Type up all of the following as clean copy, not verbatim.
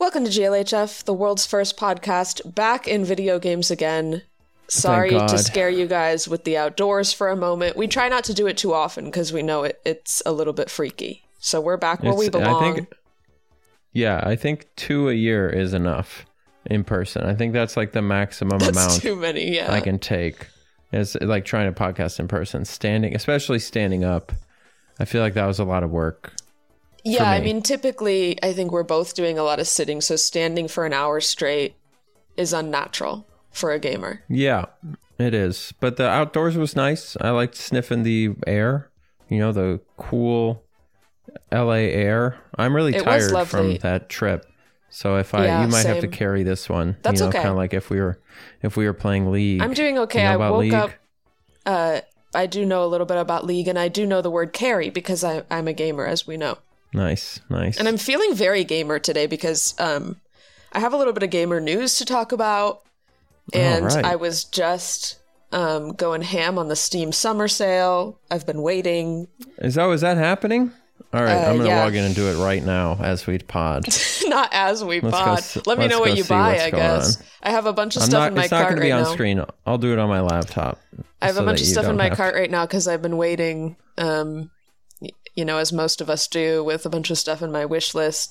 Welcome to GLHF, the world's first podcast, back in video games again. Sorry to scare you guys with the outdoors for a moment. We try not to do it too often because we know it's a little bit freaky. So we're back where we belong. I think 2 a year is enough in person. I think that's like the maximum amount too many, yeah. I can take. It's like trying to podcast in person. Especially standing up. I feel like that was a lot of work. Yeah, I mean, typically, I think we're both doing a lot of sitting, so standing for an hour straight is unnatural for a gamer. Yeah, it is. But the outdoors was nice. I liked sniffing the air, the cool LA air. I'm really tired from that trip. So you might have to carry this one. That's okay. Kind of like if we were playing League. I'm doing okay. I woke up. I do know a little bit about League, and I do know the word carry because I'm a gamer, as we know. Nice. And I'm feeling very gamer today because I have a little bit of gamer news to talk about. And right. I was just going ham on the Steam summer sale. I've been waiting. Is that happening? All right, I'm going to log in and do it right now as we pod. Not as we pod. Let me know what you buy, I guess. I have a bunch of stuff in my cart right now. It's not going to be on screen. I'll do it on my laptop. I have a bunch of stuff in my cart right now because I've been waiting, as most of us do, with a bunch of stuff in my wish list.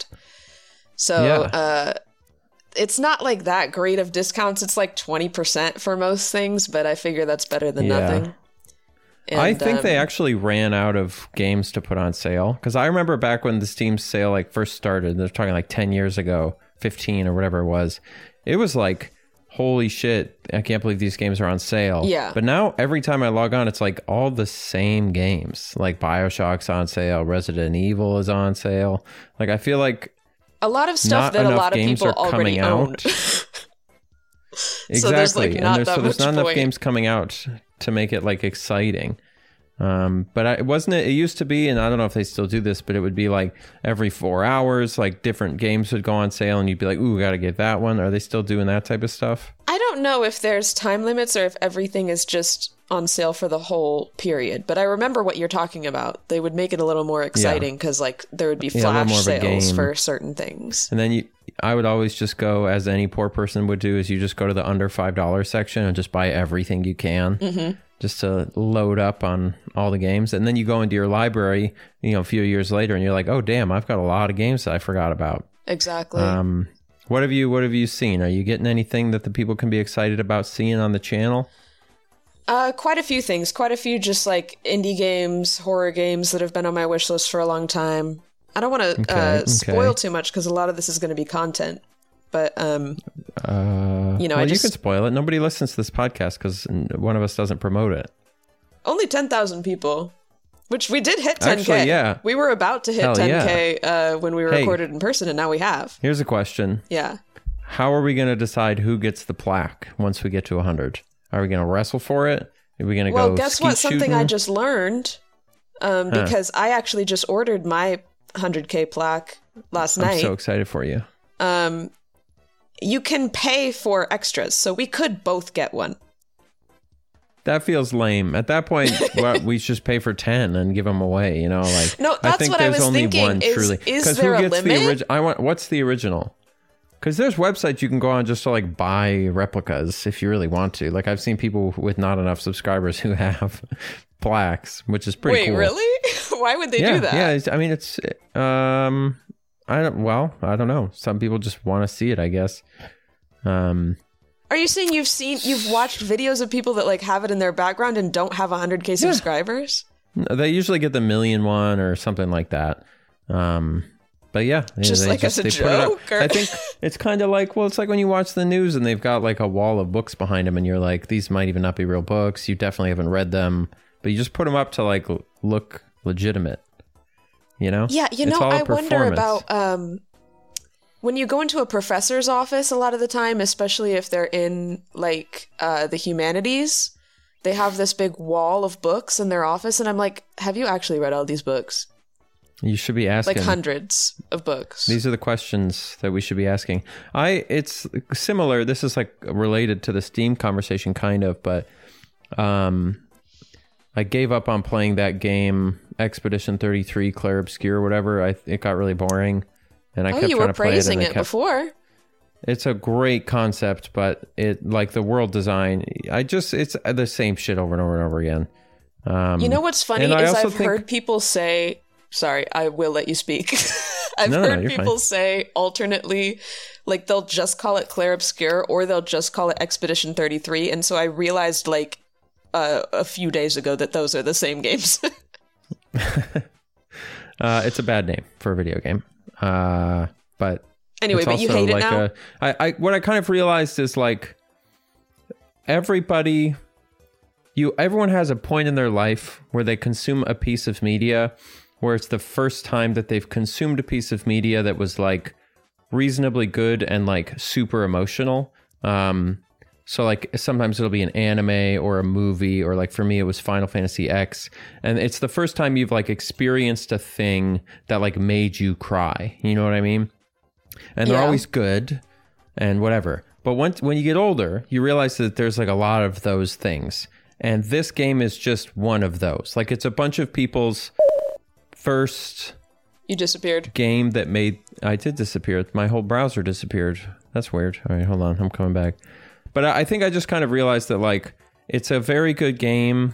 So it's not like that great of discounts. It's like 20% for most things, but I figure that's better than nothing. And, I think they actually ran out of games to put on sale. Because I remember back when the Steam sale first started, they're talking like 10 years ago, 15 or whatever it was. It was like, holy shit, I can't believe these games are on sale. Yeah. But now every time I log on, it's like all the same games. Like BioShock's on sale, Resident Evil is on sale. Like I feel like a lot of stuff that a lot of people already own. Exactly. So there's there's not enough games coming out to make it like exciting. But it used to be, and I don't know if they still do this, but it would be like every 4 hours, like different games would go on sale and you'd be like, ooh, gotta get that one. Are they still doing that type of stuff? I don't know if there's time limits or if everything is just on sale for the whole period, but I remember what you're talking about. They would make it a little more exciting because there would be flash sales for certain things. And then I would always just go, as any poor person would do, is you just go to the under $5 section and just buy everything you can, just to load up on all the games. And then you go into your library, a few years later, and you're like, oh damn, I've got a lot of games that I forgot about. Exactly. What have you seen? Are you getting anything that the people can be excited about seeing on the channel? Quite a few things. Quite a few just like indie games, horror games that have been on my wish list for a long time. I don't want to spoil too much because a lot of this is going to be content. But, you can spoil it. Nobody listens to this podcast because one of us doesn't promote it. Only 10,000 people, which we did hit 10K. Actually, yeah. We were about to hit 10K when we recorded in person, and now we have. Here's a question. Yeah. How are we going to decide who gets the plaque once we get to 100? Are we going to wrestle for it? Are we going to go Well, guess what? Something I just learned, because I actually just ordered my 100K plaque last night. I'm so excited for you. You can pay for extras, so we could both get one. That feels lame. At that point, we just pay for 10 and give them away, No, that's I think what I was thinking. Is there a limit? What's the original? Because there's websites you can go on just to like buy replicas if you really want to. Like I've seen people with not enough subscribers who have plaques, which is pretty cool. Wait, really? Why would they do that? Yeah, I mean it's I don't know. Some people just want to see it, I guess. Are you saying you've watched videos of people that like have it in their background and don't have 100K subscribers? They usually get the million one or something like that. But yeah, just like as a joke. I think it's kind of like, it's like when you watch the news and they've got like a wall of books behind them and you're like, these might even not be real books. You definitely haven't read them, but you just put them up to like look legitimate, Yeah, I wonder about when you go into a professor's office a lot of the time, especially if they're in like the humanities, they have this big wall of books in their office. And I'm like, have you actually read all these books? You should be asking. Like hundreds of books. These are the questions that we should be asking. It's similar. This is like related to the Steam conversation kind of, but I gave up on playing that game, Expedition 33, Clair Obscur, whatever. It got really boring. and I kept trying to play it. Praising it before. It's a great concept, but it like the world design. It's the same shit over and over and over again. You know what's funny is I've heard people say. Sorry, I will let you speak. I've heard people say alternately, like they'll just call it Clair Obscur or they'll just call it Expedition 33, and so I realized like a few days ago that those are the same games. It's a bad name for a video game, but. Anyway, but you hate it now? What I kind of realized is like everyone has a point in their life where they consume a piece of media where it's the first time that they've consumed a piece of media that was like reasonably good and like super emotional. So like sometimes it'll be an anime or a movie, or like for me it was Final Fantasy X, and it's the first time you've like experienced a thing that like made you cry. You know what I mean? And they're always good and whatever. But when you get older, you realize that there's like a lot of those things. And this game is just one of those. Like it's a bunch of people's first... You disappeared. ...game that made... I did disappear. My whole browser disappeared. That's weird. All right, hold on. I'm coming back. But I think I just kind of realized that like it's a very good game...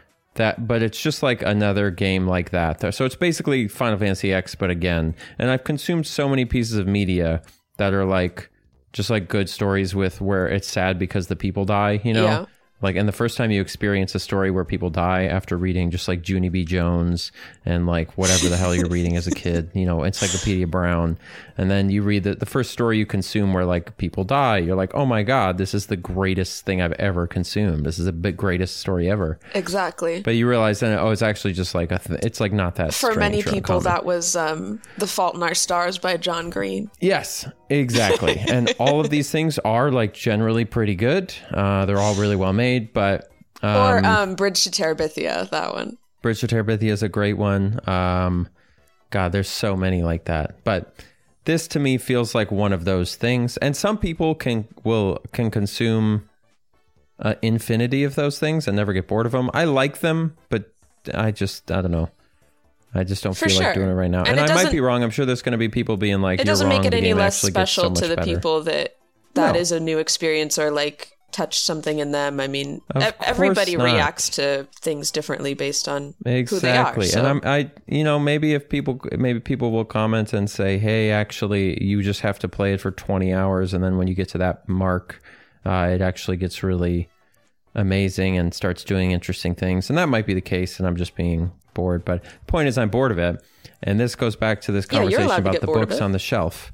but it's just like another game like that. So it's basically Final Fantasy X, but again. And I've consumed so many pieces of media that are like just like good stories with where it's sad because the people die, you know? Yeah. Like, and the first time you experience a story where people die after reading just like Junie B. Jones and like whatever the hell you're reading as a kid, you know, Encyclopedia Brown. And then you read the first story you consume where like people die. You're like, oh my God, this is the greatest thing I've ever consumed. This is the greatest story ever. Exactly. But you realize then, it's actually just like, it's like not that For many people, that was The Fault in Our Stars by John Green. Yes, exactly. And all of these things are like generally pretty good. They're all really well made. But or Bridge to Terabithia, that one. Bridge to Terabithia is a great one. God, there's so many like that. But this to me feels like one of those things. And some people can consume infinity of those things and never get bored of them. I like them, but I don't know. I just don't feel like doing it right now. And I might be wrong. I'm sure there's going to be people being like, it doesn't make it any less special to the people that is a new experience or like touched something in them. I mean, everybody reacts to things differently based on who they are. So. And maybe people will comment and say, hey, actually, you just have to play it for 20 hours. And then when you get to that mark, it actually gets really amazing and starts doing interesting things. And that might be the case. And I'm just being bored. But the point is, I'm bored of it. And this goes back to this conversation about the books on the shelf.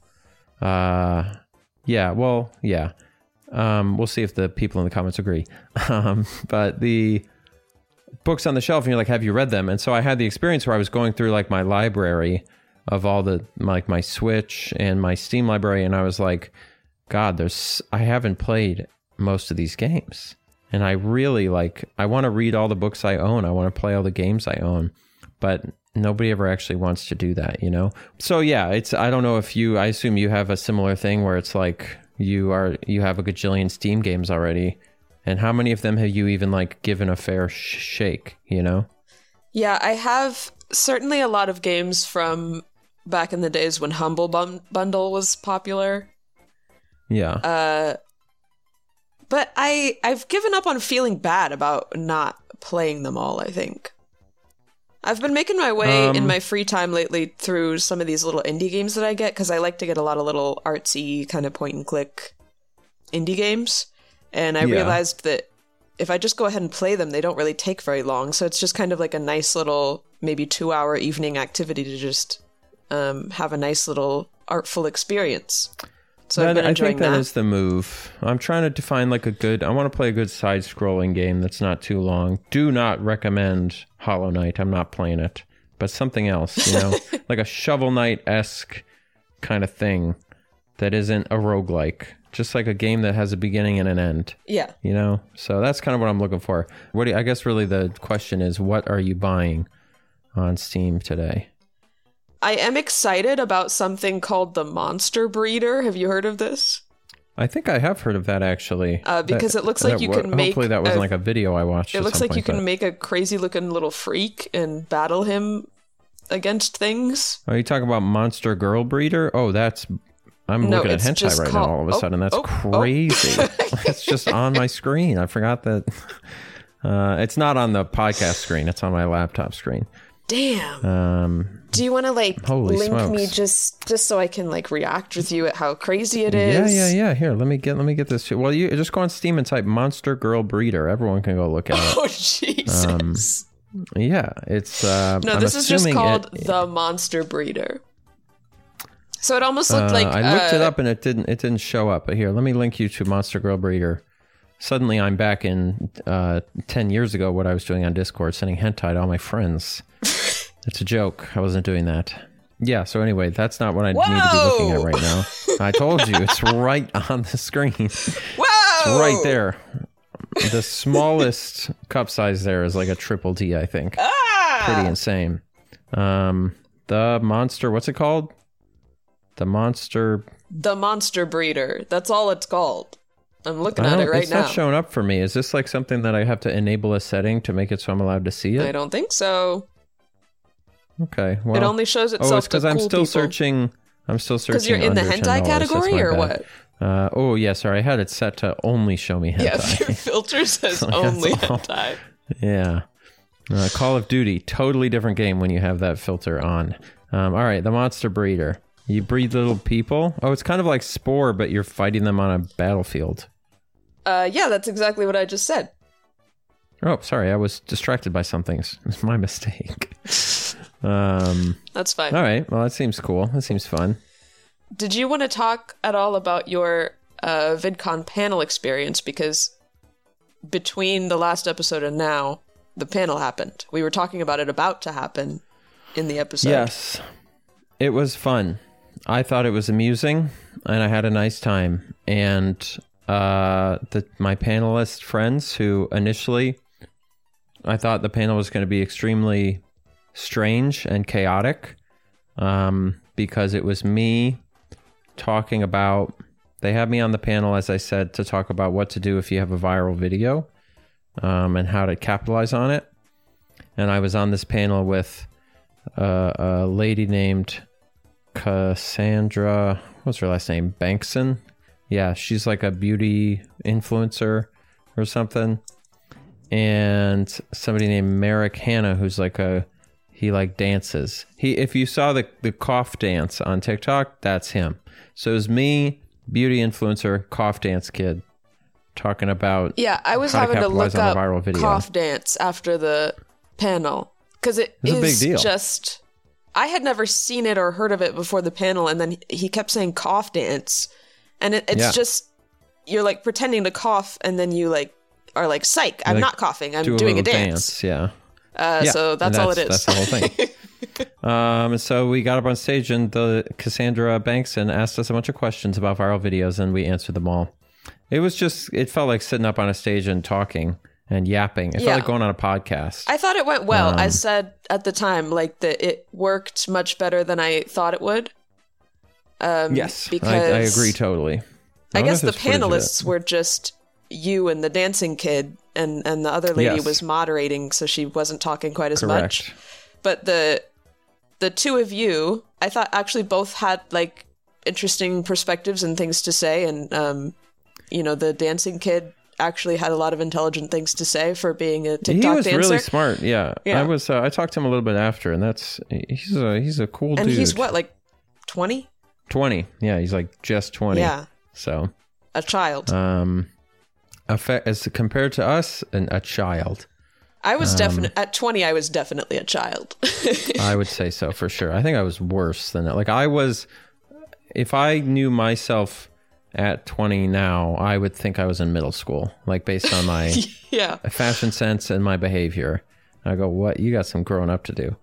We'll see if the people in the comments agree. But the books on the shelf, and you're like, have you read them? And so I had the experience where I was going through like my library of all the, like my Switch and my Steam library. And I was like, God, I haven't played most of these games. And I really I want to read all the books I own. I want to play all the games I own, but nobody ever actually wants to do that, you know? So yeah, I don't know if I assume you have a similar thing where it's like, you have a gajillion Steam games already, and how many of them have you even like given a fair shake, you know? Yeah, I have certainly a lot of games from back in the days when Humble Bundle was popular. Yeah. But I've given up on feeling bad about not playing them all, I think. I've been making my way in my free time lately through some of these little indie games that I get, because I like to get a lot of little artsy kind of point and click indie games. And I realized that if I just go ahead and play them, they don't really take very long. So it's just kind of like a nice little, maybe 2-hour evening activity to just have a nice little artful experience. So I've been enjoying that. I think that is the move. I'm trying to find like I want to play a good side-scrolling game that's not too long. Do not recommend Hollow Knight. I'm not playing it. But something else, you know? Like a Shovel Knight-esque kind of thing that isn't a roguelike. Just like a game that has a beginning and an end. Yeah. You know? So that's kind of what I'm looking for. I guess really the question is, what are you buying on Steam today? I am excited about something called the Monster Breeder. Have you heard of this? I think I have heard of that, actually. Because it looks like you can make... Hopefully that wasn't like a video I watched. It looks like you can make a crazy-looking little freak and battle him against things. Are you talking about Monster Girl Breeder? Oh, I'm looking at hentai right now all of a sudden. That's crazy. It's just on my screen. I forgot that. It's not on the podcast screen. It's on my laptop screen. Damn. Do you want to link smokes. me just so I can react with you at how crazy it is? Yeah. Here, let me get this. Well, you just go on Steam and type Monster Girl Breeder. Everyone can go look at it. Oh, Jesus. Yeah, it's this is just called The Monster Breeder. So it almost looked like I looked it up and it didn't show up. But here, let me link you to Monster Girl Breeder. Suddenly I'm back in 10 years ago what I was doing on Discord, sending hentai to all my friends. It's a joke. I wasn't doing that. Yeah, so anyway, that's not what I need to be looking at right now. I told you, it's right on the screen. Whoa! It's right there. The smallest cup size there is like a triple D, I think. Pretty insane. The monster, what's it called? The Monster Breeder. That's all it's called. I'm looking at it right now. It's not showing up for me. Is this like something that I have to enable a setting to make it so I'm allowed to see it? I don't think so. Okay. Well, it only shows itself to it's because I'm still searching. Because you're in the hentai category or what? Sorry. I had it set to only show me hentai. Yeah, your filter says only hentai. Yeah. Call of Duty, totally different game when you have that filter on. All right, the Monster Breeder. You breed little people. Oh, it's kind of like Spore, but you're fighting them on a battlefield. Yeah, that's exactly what I just said. Oh, sorry, I was distracted by something. It's my mistake. That's fine. All right, well, that seems cool. That seems fun. Did you want to talk at all about your VidCon panel experience? Because between the last episode and now, the panel happened. We were talking about it about to happen in the episode. Yes, it was fun. I thought it was amusing, and I had a nice time. And my panelist friends, who initially I thought the panel was going to be extremely strange and chaotic, because it was me talking about, they had me on the panel, as I said, to talk about what to do if you have a viral video, and how to capitalize on it. And I was on this panel with a lady named Cassandra, what's her last name? Bankson? Yeah, she's like a beauty influencer or something. And somebody named Merrick Hanna, who's like he dances. If you saw the cough dance on TikTok, that's him. So it was me, beauty influencer, cough dance kid, talking about I was having to look up cough dance after the panel, because it's a big deal. Just, I had never seen it or heard of it before the panel, and then he kept saying cough dance, and it's just, you're like pretending to cough, and then you are like, psych, I'm not coughing, I'm doing a dance. Yeah. So that's all it is. That's the whole thing. So we got up on stage, and the Cassandra Bankson asked us a bunch of questions about viral videos, and we answered them all. It felt like sitting up on a stage and talking and yapping. It felt like going on a podcast. I thought it went well. I said at the time, that it worked much better than I thought it would. Yes, because I agree totally. I guess the panelists were just you and the dancing kid, and the other lady was moderating, so she wasn't talking quite as much. But the two of you, I thought actually both had interesting perspectives and things to say, and the dancing kid actually had a lot of intelligent things to say for being a TikTok dancer. He was really smart. Yeah. I talked to him a little bit after, and he's a cool dude. And he's what, 20? 20. Yeah, he's just 20. Yeah. So a child. As compared to us, a child. I was at 20. I was definitely a child. I would say so for sure. I think I was worse than that. If I knew myself at 20 now, I would think I was in middle school, based on my fashion sense and my behavior. I go, what? You got some growing up to do.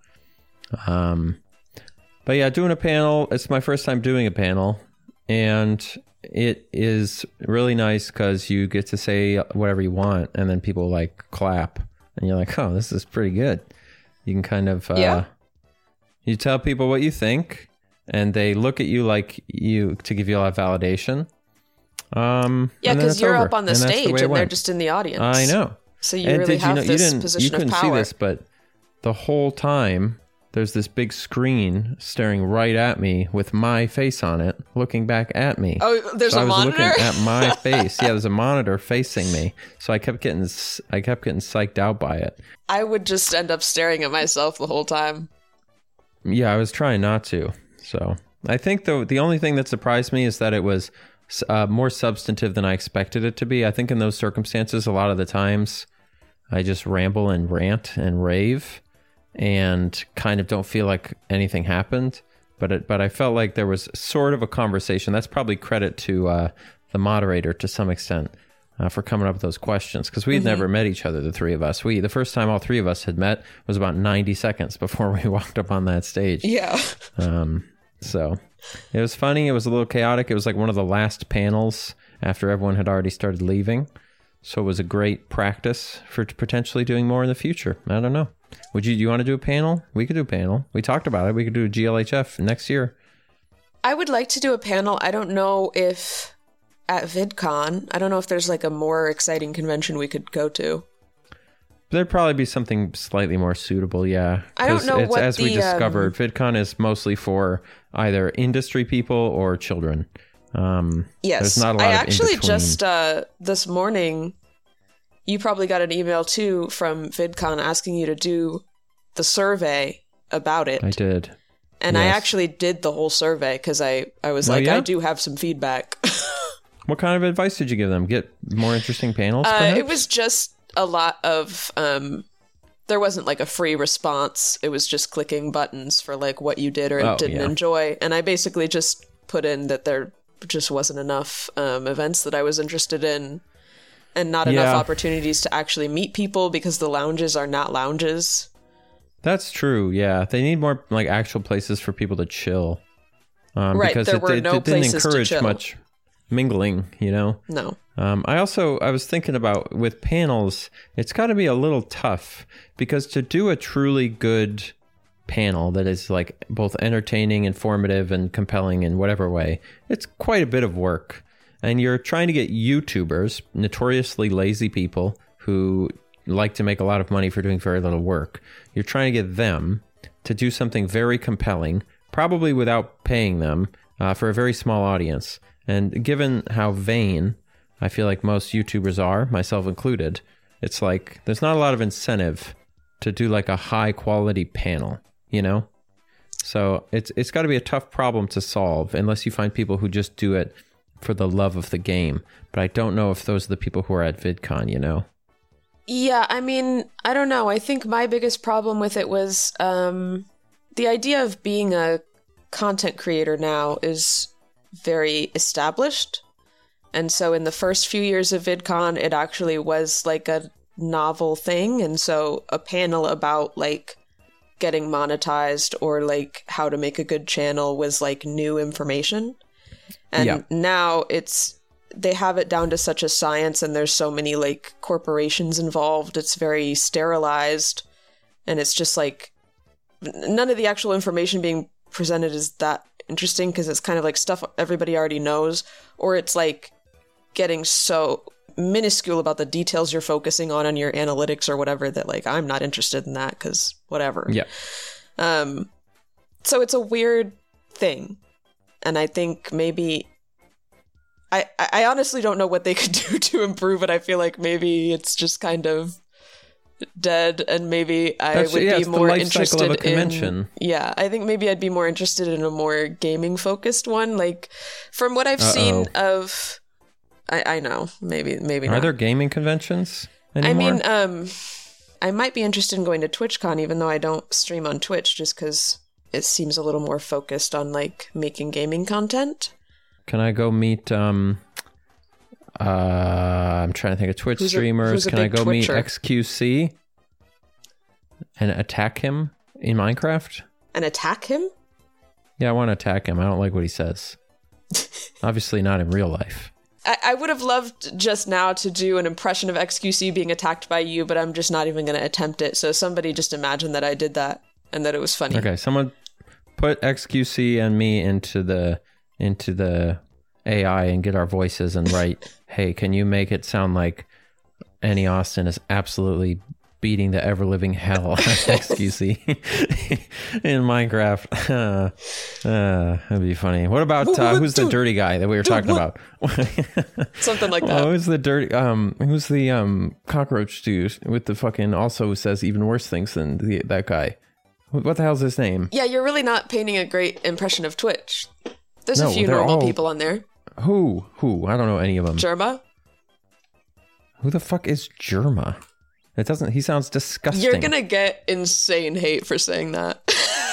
But yeah, doing a panel, it's my first time doing a panel, and it is really nice because you get to say whatever you want, and then people clap, and you're like, oh, this is pretty good. You can kind of, you tell people what you think, and they look at you to give you a lot of validation. Because you're up on the stage and they're just in the audience. I know. So you really have this position of power. You couldn't see this, but the whole time there's this big screen staring right at me with my face on it, looking back at me. Oh, there's a monitor? I was looking at my face. Yeah, there's a monitor facing me. So I kept getting psyched out by it. I would just end up staring at myself the whole time. Yeah, I was trying not to. So I think the only thing that surprised me is that it was more substantive than I expected it to be. I think in those circumstances, a lot of the times I just ramble and rant and rave and kind of don't feel like anything happened. But I felt like there was sort of a conversation. That's probably credit to the moderator to some extent for coming up with those questions, because we had never met each other, the three of us. The first time all three of us had met was about 90 seconds before we walked up on that stage. Yeah. So it was funny. It was a little chaotic. It was like one of the last panels after everyone had already started leaving. So it was a great practice for potentially doing more in the future. I don't know. Do you want to do a panel? We could do a panel. We talked about it. We could do a GLHF next year. I would like to do a panel. I don't know if at VidCon, I don't know if there's like a more exciting convention we could go to. There'd probably be something slightly more suitable, yeah. I don't know what as we discovered, VidCon is mostly for either industry people or children. Yes, there's not a lot I of actually in-between. just this morning, you probably got an email too from VidCon asking you to do the survey about it. I did. And yes. I actually did the whole survey because I was I do have some feedback. What kind of advice did you give them? Get more interesting panels, perhaps? It was just a lot of... there wasn't like a free response. It was just clicking buttons for like what you did or didn't enjoy. And I basically just put in that there just wasn't enough events that I was interested in and not enough opportunities to actually meet people because the lounges are not lounges. That's true, yeah. They need more like actual places for people to chill. Right, because there were no it didn't places encourage to chill. much mingling, you know? No. I was thinking about with panels, it's got to be a little tough because to do a truly good panel that is like both entertaining, informative, and compelling in whatever way, it's quite a bit of work. And you're trying to get YouTubers, notoriously lazy people who like to make a lot of money for doing very little work. You're trying to get them to do something very compelling, probably without paying them, for a very small audience. And given how vain I feel like most YouTubers are, myself included, it's like there's not a lot of incentive to do like a high quality panel, you know? So it's got to be a tough problem to solve unless you find people who just do it for the love of the game. But I don't know if those are the people who are at VidCon, you know? Yeah, I mean, I don't know. I think my biggest problem with it was the idea of being a content creator now is very established. And so in the first few years of VidCon, it actually was like a novel thing. And so a panel about like getting monetized or like how to make a good channel was like new information. And now they have it down to such a science and there's so many like corporations involved. It's very sterilized and it's just like none of the actual information being presented is that interesting because it's kind of like stuff everybody already knows, or it's like getting so minuscule about the details you're focusing on your analytics or whatever that like I'm not interested in that because whatever. Yeah. So it's a weird thing. And I think maybe I honestly don't know what they could do to improve it. I feel like maybe it's just kind of dead and maybe I would be more interested in... Yeah, I think maybe I'd be more interested in a more gaming focused one. Like from what I've seen of... I know, maybe not. Are there gaming conventions anymore? I mean, I might be interested in going to TwitchCon even though I don't stream on Twitch just because it seems a little more focused on like making gaming content. Can I go meet I'm trying to think of Twitch streamers. Can I go meet XQC and attack him in Minecraft? And attack him? Yeah, I want to attack him. I don't like what he says. Obviously not in real life. I would have loved just now to do an impression of XQC being attacked by you, but I'm just not even going to attempt it. So somebody just imagine that I did that and that it was funny. Okay, someone put XQC and me into the AI and get our voices and write, hey, can you make it sound like Annie Austin is absolutely beating the ever living hell out of XQC in Minecraft. That'd be funny. What about who's the dirty guy that we were talking about? Something like that. Who's the dirty? Who's the cockroach dude with the fucking also says even worse things than that guy? What the hell's his name? Yeah, you're really not painting a great impression of Twitch. There's a few normal people on there. Who? I don't know any of them. Germa? Who the fuck is Germa? It doesn't. He sounds disgusting. You're gonna get insane hate for saying that.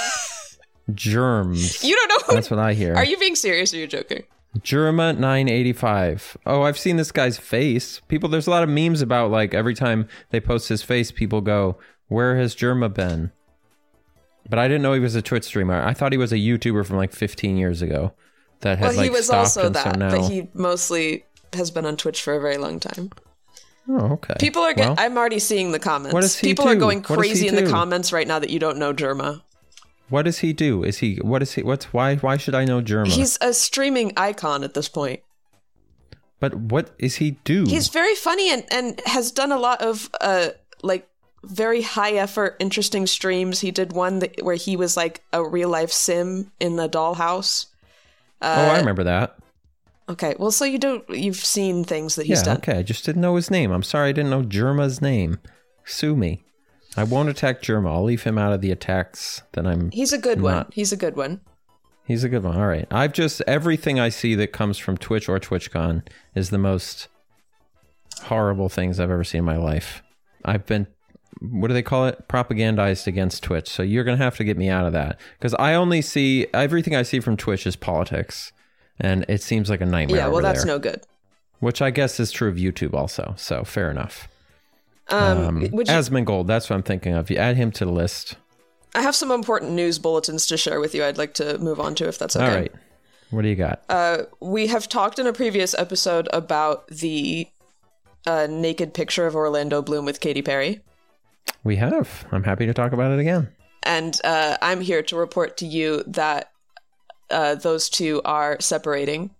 Germs. You don't know who... That's what I hear. Are you being serious or are you joking? Germa 985. Oh, I've seen this guy's face. There's a lot of memes about like every time they post his face, people go, "Where has Germa been?" But I didn't know he was a Twitch streamer. I thought he was a YouTuber from like 15 years ago. That had he was also that, so now... but he mostly has been on Twitch for a very long time. Oh, okay. People are I'm already seeing the comments. What does he People do? are going crazy in the comments right now that you don't know Germa. What does he do? Why should I know Germa? He's a streaming icon at this point. But what is he do? He's very funny and has done a lot of like very high effort, interesting streams. He did one where he was like a real life sim in the dollhouse. I remember that. Okay, well, so you've seen things that he's done. Okay, I just didn't know his name. I'm sorry I didn't know Germa's name. Sue me. I won't attack Germa. I'll leave him out of the attacks that I'm... He's a good one. He's a good one. He's a good one. All right. Everything I see that comes from Twitch or TwitchCon is the most horrible things I've ever seen in my life. I've been, what do they call it? Propagandized against Twitch. So you're going to have to get me out of that. Because I only see, everything I see from Twitch is politics. And it seems like a nightmare. Yeah, well, that's no good. Which I guess is true of YouTube also. So fair enough. Asmongold, that's what I'm thinking of. You add him to the list. I have some important news bulletins to share with you I'd like to move on to, if that's okay. All right. What do you got? We have talked in a previous episode about the naked picture of Orlando Bloom with Katy Perry. We have. I'm happy to talk about it again. And I'm here to report to you that those two are separating.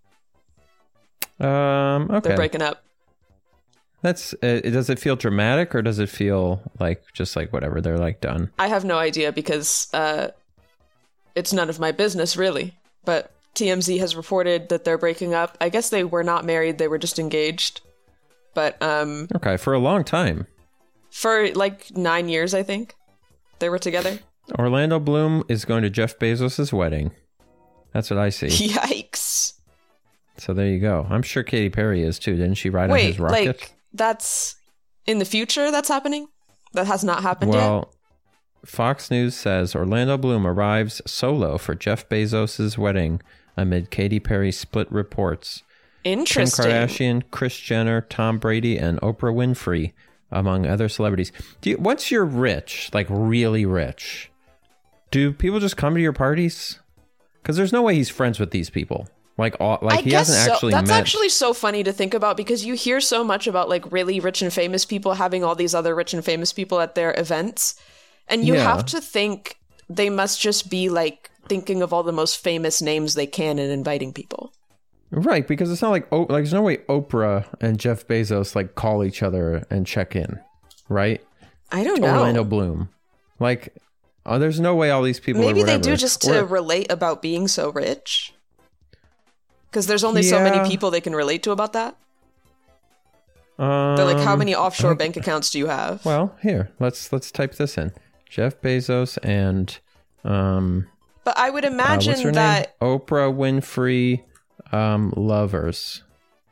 Okay. They're breaking up. That's does it feel dramatic or does it feel like just like whatever, they're like done? I have no idea because it's none of my business really. But TMZ has reported that they're breaking up. I guess they were not married, they were just engaged. But okay, for a long time. For like 9 years, I think. They were together. Orlando Bloom is going to Jeff Bezos' wedding. That's what I see. Yikes. So there you go. I'm sure Katy Perry is too. Didn't she ride on his rocket? Like that's in the future that's happening? That has not happened yet? Well, Fox News says Orlando Bloom arrives solo for Jeff Bezos' wedding amid Katy Perry split reports. Interesting. Kim Kardashian, Kris Jenner, Tom Brady, and Oprah Winfrey, among other celebrities. Once you're rich, like really rich, do people just come to your parties? Because there's no way he's friends with these people. He hasn't actually met. That's actually so funny to think about because you hear so much about like really rich and famous people having all these other rich and famous people at their events. And you have to think they must just be like thinking of all the most famous names they can and inviting people. Right, because it's not like there's no way Oprah and Jeff Bezos like call each other and check in, right? I don't know. Orlando Bloom. There's no way all these people Maybe are whatever. They do just to relate about being so rich. Because there's only so many people they can relate to about that. They're like, how many offshore bank accounts do you have? Well, here, let's type this in. Jeff Bezos and But I would imagine what's her that name? Oprah Winfrey lovers.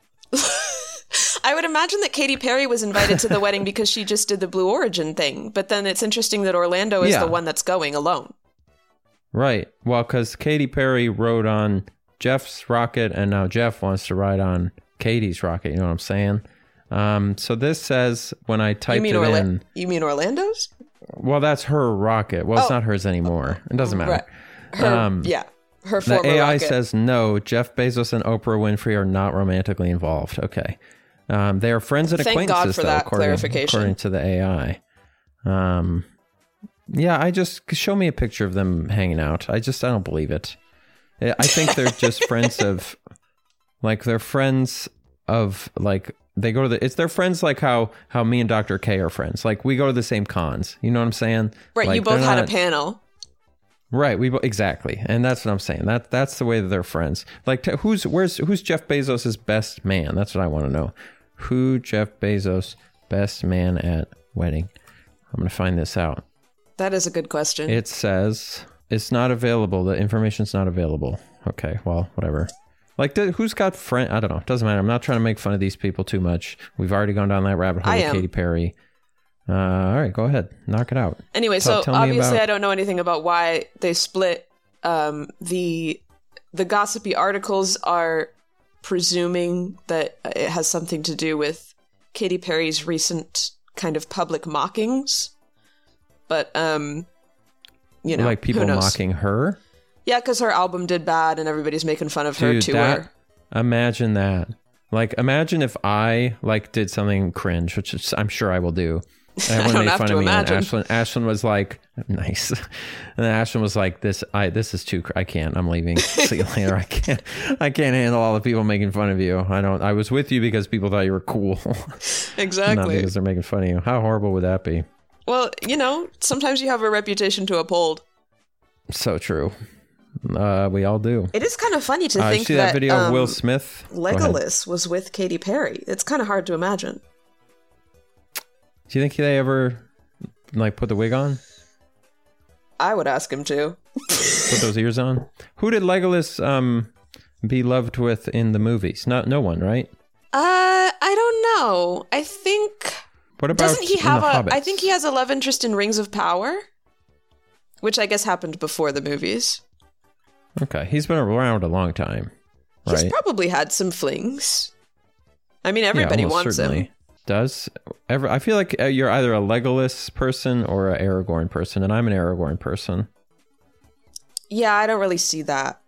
I would imagine that Katy Perry was invited to the wedding because she just did the Blue Origin thing. But then it's interesting that Orlando is the one that's going alone. Right. Well, because Katy Perry rode on Jeff's rocket, and now Jeff wants to ride on Katie's rocket. You know what I'm saying? So this says when I typed it in. You mean Orlando's? Well, that's her rocket. Well, it's not hers anymore. It doesn't matter. Right. Her former the AI rocket. says no. Jeff Bezos and Oprah Winfrey are not romantically involved. Okay. They are friends and acquaintances. Thank God for that clarification. According to the AI. I just show me a picture of them hanging out. I don't believe it. I think they're just friends of, they're friends of, they go to it's their friends, like how me and Dr. K are friends. Like, we go to the same cons. You know what I'm saying? Right. Like, you both had a panel. Right. Exactly. And that's what I'm saying. That's the way that they're friends. Like, who's Jeff Bezos's best man? That's what I want to know. Who Jeff Bezos best man at wedding? I'm going to find this out. That is a good question. It says it's not available. The information's not available. Okay. Well, whatever. Like, who's got friend? I don't know. It doesn't matter. I'm not trying to make fun of these people too much. We've already gone down that rabbit hole with Katy Perry. All right, go ahead. Knock it out. Anyway, so obviously I don't know anything about why they split. The gossipy articles are presuming that it has something to do with Katy Perry's recent kind of public mockings. But, like people mocking her? Yeah, because her album did bad and everybody's making fun of her tour. Imagine that. Like, imagine if I did something cringe, which I'm sure I will do. Everyone made fun of me, and Ashlyn was like, nice. And then Ashlyn was like, this is too, I can't, I'm leaving. See you later. I can't handle all the people making fun of you. I was with you because people thought you were cool. Exactly. Not because they're making fun of you. How horrible would that be? Well, sometimes you have a reputation to uphold. So true. We all do. It is kind of funny to think see that video of Will Smith? Legolas was with Katy Perry. It's kind of hard to imagine. Do you think they ever put the wig on? I would ask him to. Put those ears on. Who did Legolas be loved with in the movies? No one, right? I don't know. I think. What about? Doesn't he have I think he has a love interest in Rings of Power, which I guess happened before the movies. Okay, he's been around a long time, right? He's probably had some flings. I mean, everybody wants certainly him. I feel like you're either a Legolas person or an Aragorn person, and I'm an Aragorn person. Yeah, I don't really see that.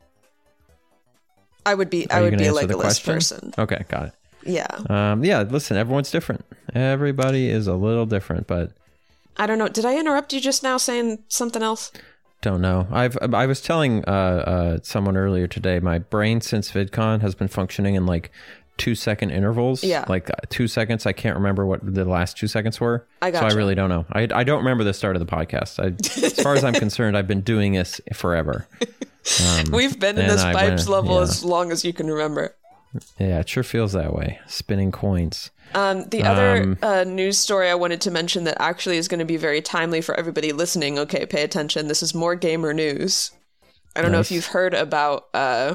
I would be a Legolas person. Okay, got it. Yeah. Yeah, listen, everyone's different. Everybody is a little different, but I don't know. Did I interrupt you just now saying something else? Don't know. I was telling someone earlier today, my brain since VidCon has been functioning in 2-second intervals. Yeah. 2 seconds. I can't remember what the last 2 seconds were. I gotcha. So I really don't know. I don't remember the start of the podcast. As far as I'm concerned, I've been doing this forever. We've been in this pipes level as long as you can remember. Yeah, it sure feels that way. Spinning coins. The other news story I wanted to mention that actually is going to be very timely for everybody listening. Okay, pay attention. This is more gamer news. I don't know if you've heard about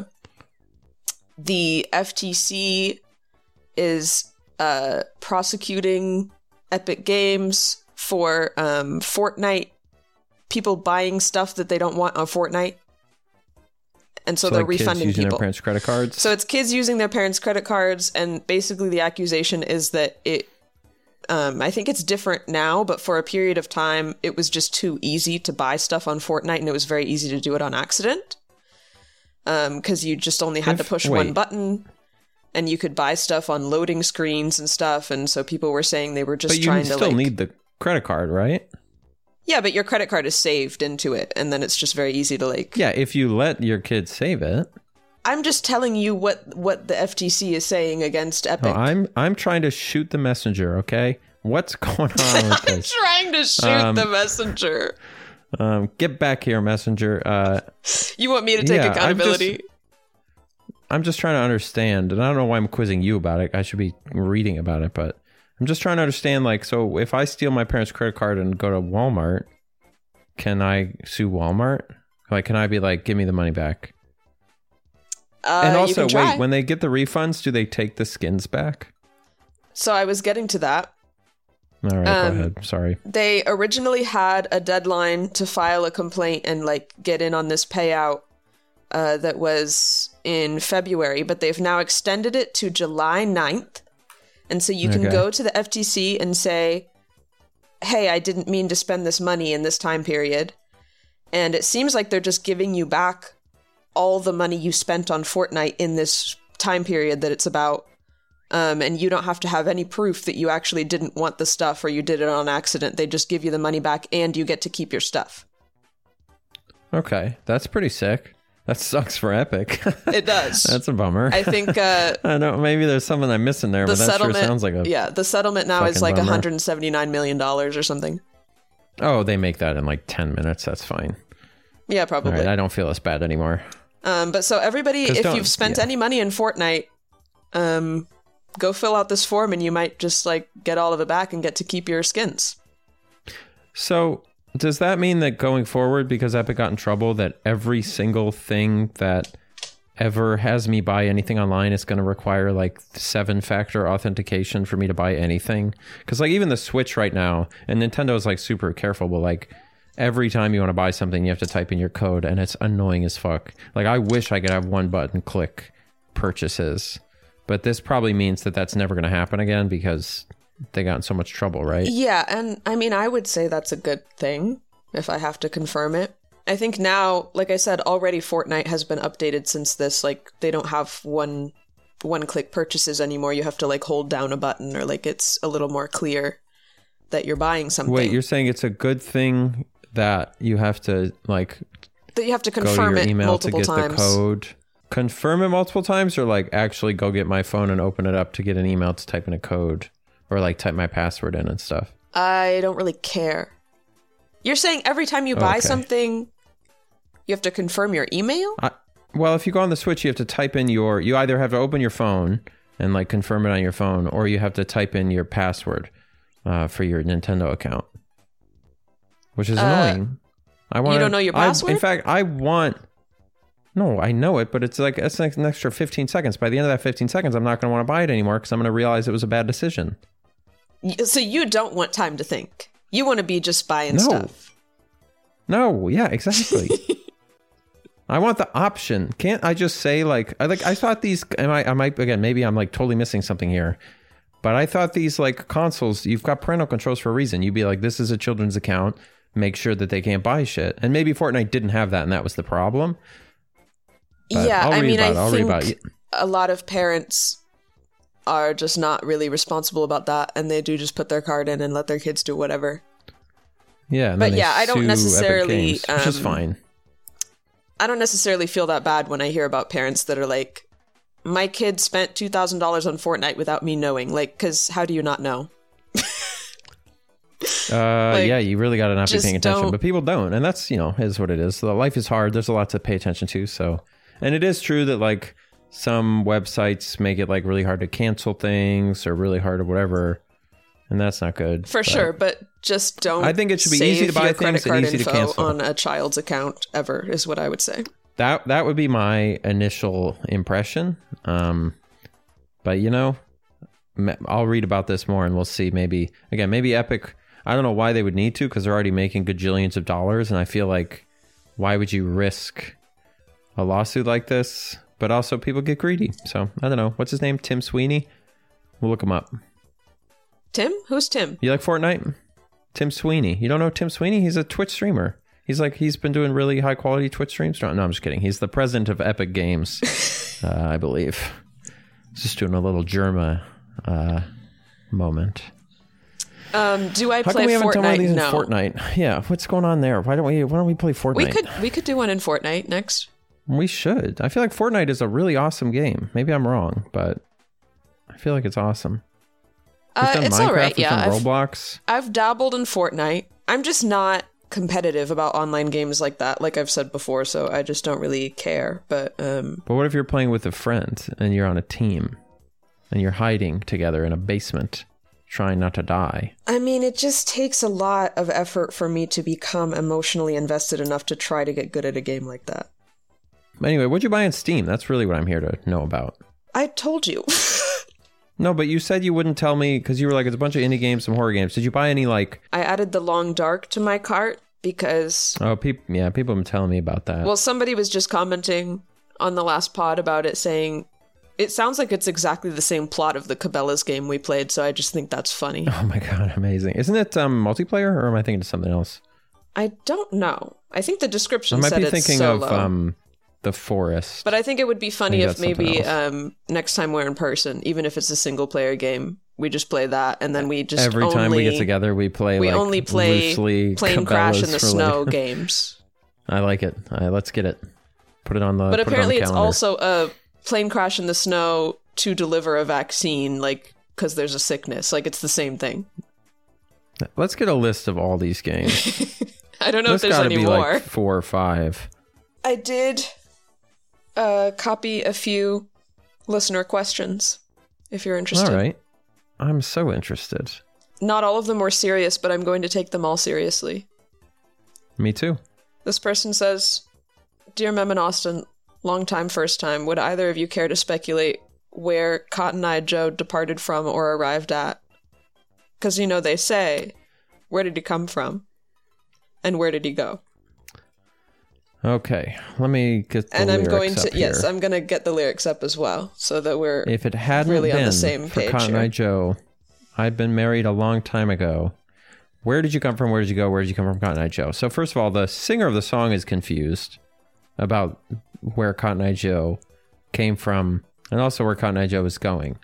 the FTC is prosecuting Epic Games for Fortnite, people buying stuff that they don't want on Fortnite. And so they're refunding kids using people. Their parents' credit cards? So it's kids using their parents' credit cards, and basically the accusation is that it, I think it's different now, but for a period of time, it was just too easy to buy stuff on Fortnite, and it was very easy to do it on accident. Because you just only had to push one button, and you could buy stuff on loading screens and stuff, and so people were saying they were just trying to But you still need the credit card, right? Yeah, but your credit card is saved into it, and then it's just very easy to Yeah, if you let your kids save it. I'm just telling you what the FTC is saying against Epic. No, I'm trying to shoot the messenger, okay? What's going on with this? I'm trying to shoot the messenger. Get back here, messenger. You want me to take accountability? I'm just trying to understand, and I don't know why I'm quizzing you about it. I should be reading about it, but I'm just trying to understand, so if I steal my parents' credit card and go to Walmart, can I sue Walmart? Can I be give me the money back? And also, wait, when they get the refunds, do they take the skins back? So I was getting to that. All right, go ahead. Sorry. They originally had a deadline to file a complaint and get in on this payout that was in February, but they've now extended it to July 9th. And so you can go to the FTC and say, hey, I didn't mean to spend this money in this time period. And it seems like they're just giving you back all the money you spent on Fortnite in this time period that it's about. And you don't have to have any proof that you actually didn't want the stuff or you did it on accident. They just give you the money back and you get to keep your stuff. Okay, that's pretty sick. That sucks for Epic. It does. That's a bummer. I think I don't. Maybe there's something I'm missing there, but that sure sounds like a the settlement now is like bummer. $179 million or something. Oh, they make that in like 10 minutes. That's fine. Yeah, probably. All right, I don't feel as bad anymore. But so everybody, if you've spent any money in Fortnite, go fill out this form and you might just like get all of it back and get to keep your skins. So does that mean that going forward, because Epic got in trouble, that every single thing that ever has me buy anything online is going to require like 7-factor authentication for me to buy anything? Because like even the Switch right now, and Nintendo is like super careful, but like every time you want to buy something, you have to type in your code, and it's annoying as fuck. Like I wish I could have one button click purchases, but this probably means that that's never going to happen again because they got in so much trouble, right? Yeah, and I mean, I would say that's a good thing if I have to confirm it. I think now, like I said, already Fortnite has been updated since this. Like, they don't have one-click purchases anymore. You have to, like, hold down a button, or, like, it's a little more clear that you're buying something. Wait, you're saying it's a good thing that you have to, like... That you have to confirm it multiple times. The code. Confirm it multiple times, or, like, actually go get my phone and open it up to get an email to type in a code? Or, like, type my password in and stuff? I don't really care. You're saying every time you buy something... You have to confirm your email? Well, if you go on the Switch, you have to type in you either have to open your phone and like confirm it on your phone, or you have to type in your password for your Nintendo account, which is annoying. You don't know your password? In fact, no, I know it, but it's like an extra 15 seconds. By the end of that 15 seconds, I'm not going to want to buy it anymore because I'm going to realize it was a bad decision. So you don't want time to think. You want to be just buying stuff. No, yeah, exactly. I want the option. Can't I just say I thought these, I might, again, maybe I'm like totally missing something here, but I thought these like consoles, you've got parental controls for a reason. You'd be like, this is a children's account, make sure that they can't buy shit. And maybe Fortnite didn't have that and that was the problem. But yeah, I think a lot of parents are just not really responsible about that, and they do just put their card in and let their kids do whatever. Yeah, but yeah, I don't necessarily, which is fine. I don't necessarily feel that bad when I hear about parents that are like, my kid spent $2,000 on Fortnite without me knowing. Like, because how do you not know? Yeah, you really got to not be paying attention, but people don't. And that's, is what it is. So life is hard. There's a lot to pay attention to. So, and it is true that like some websites make it like really hard to cancel things or really hard or whatever. And that's not good. For sure, but just don't. I think it should be easy to buy things and easy to cancel on a child's account ever is what I would say. That would be my initial impression. But I'll read about this more and we'll see. Maybe Epic. I don't know why they would need to, because they're already making gajillions of dollars, and I feel like why would you risk a lawsuit like this? But also people get greedy. So I don't know. What's his name? Tim Sweeney. We'll look him up. Tim? Who's Tim? You like Fortnite? Tim Sweeney. You don't know Tim Sweeney? He's a Twitch streamer. He's been doing really high quality Twitch streams. No, I'm just kidding. He's the president of Epic Games, I believe. Just doing a little Germa moment. Do I play Fortnite? How come we haven't done one of these in Fortnite? Yeah, what's going on there? Why don't we play Fortnite? We could do one in Fortnite next. We should. I feel like Fortnite is a really awesome game. Maybe I'm wrong, but I feel like it's awesome. It's all right, yeah. Roblox. I've dabbled in Fortnite. I'm just not competitive about online games like that, like I've said before, so I just don't really care. But what if you're playing with a friend and you're on a team and you're hiding together in a basement trying not to die? I mean, it just takes a lot of effort for me to become emotionally invested enough to try to get good at a game like that. Anyway, what'd you buy on Steam? That's really what I'm here to know about. I told you. No, but you said you wouldn't tell me because you were like, it's a bunch of indie games, some horror games. Did you buy any like... I added The Long Dark to my cart because... Oh, people have been telling me about that. Well, somebody was just commenting on the last pod about it saying, it sounds like it's exactly the same plot of the Cabela's game we played, so I just think that's funny. Oh my god, amazing. Isn't it multiplayer, or am I thinking of something else? I don't know. I think the description said it's solo. I might be thinking of... The Forest. But I think it would be funny if maybe next time we're in person, even if it's a single player game, we just play that, and then we just every time we get together we play only play loosely Plane Crash in the Snow games. I like it. Let's get it. Put it on the. But apparently, it's also a plane crash in the snow to deliver a vaccine, like because there's a sickness. Like it's the same thing. Let's get a list of all these games. I don't know if there's any more. Like 4 or 5. I did copy a few listener questions, if you're interested. All right. I'm so interested. Not all of them were serious, but I'm going to take them all seriously. Me too. This person says, Dear Mem and Austin, long time, first time, would either of you care to speculate where Cotton Eye Joe departed from or arrived at? Because, you know, they say, where did he come from? And where did he go? Okay, let me get the lyrics up. And I'm going to, yes, I'm going to get the lyrics up as well, so that we're if it hadn't really been on the same for page Cotton Eye Joe, I'd been married a long time ago. Where did you come from? Where did you go? Where did you come from, Cotton Eye Joe? So first of all, the singer of the song is confused about where Cotton Eye Joe came from and also where Cotton Eye Joe is going.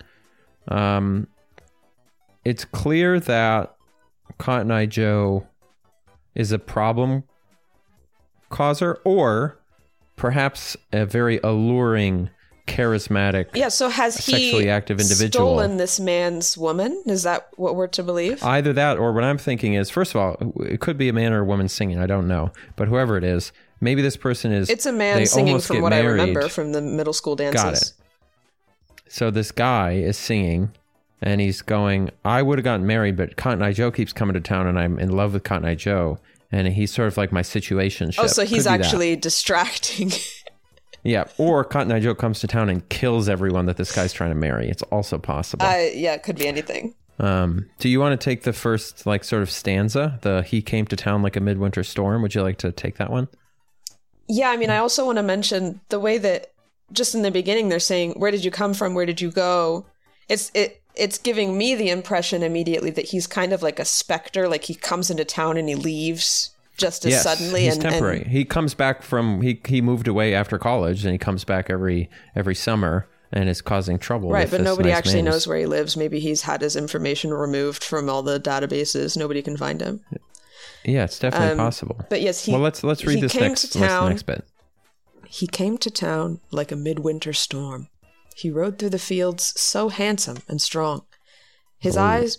It's clear that Cotton Eye Joe is a problem causer, or perhaps a very alluring, charismatic, so has sexually active individual stolen this man's woman? Is that what we're to believe? Either that, or what I'm thinking is, first of all, it could be a man or a woman singing. I don't know, but whoever it is, maybe this person is. It's a man singing, from what I remember from the middle school dances. Got it. So this guy is singing, and he's going, I would have gotten married, but Cotton Eye Joe keeps coming to town, and I'm in love with Cotton Eye Joe. And he's sort of like my situationship. Oh, so he's actually distracting. Yeah, or Cotton Eye Joe comes to town and kills everyone that this guy's trying to marry. It's also possible. Yeah, it could be anything. Do you want to take the first, like, sort of stanza? The he came to town like a midwinter storm. Would you like to take that one? Yeah, I mean, I also want to mention the way that just in the beginning they're saying, where did you come from? Where did you go? It's giving me the impression immediately that he's kind of like a specter, like he comes into town and he leaves just as suddenly. He's temporary. He comes back from he moved away after college, and he comes back every summer and is causing trouble. Right, but nobody actually knows where he lives. Maybe he's had his information removed from all the databases. Nobody can find him. Yeah, it's definitely possible. But yes, let's read this next bit. He came to town like a midwinter storm. He rode through the fields so handsome and strong. His eyes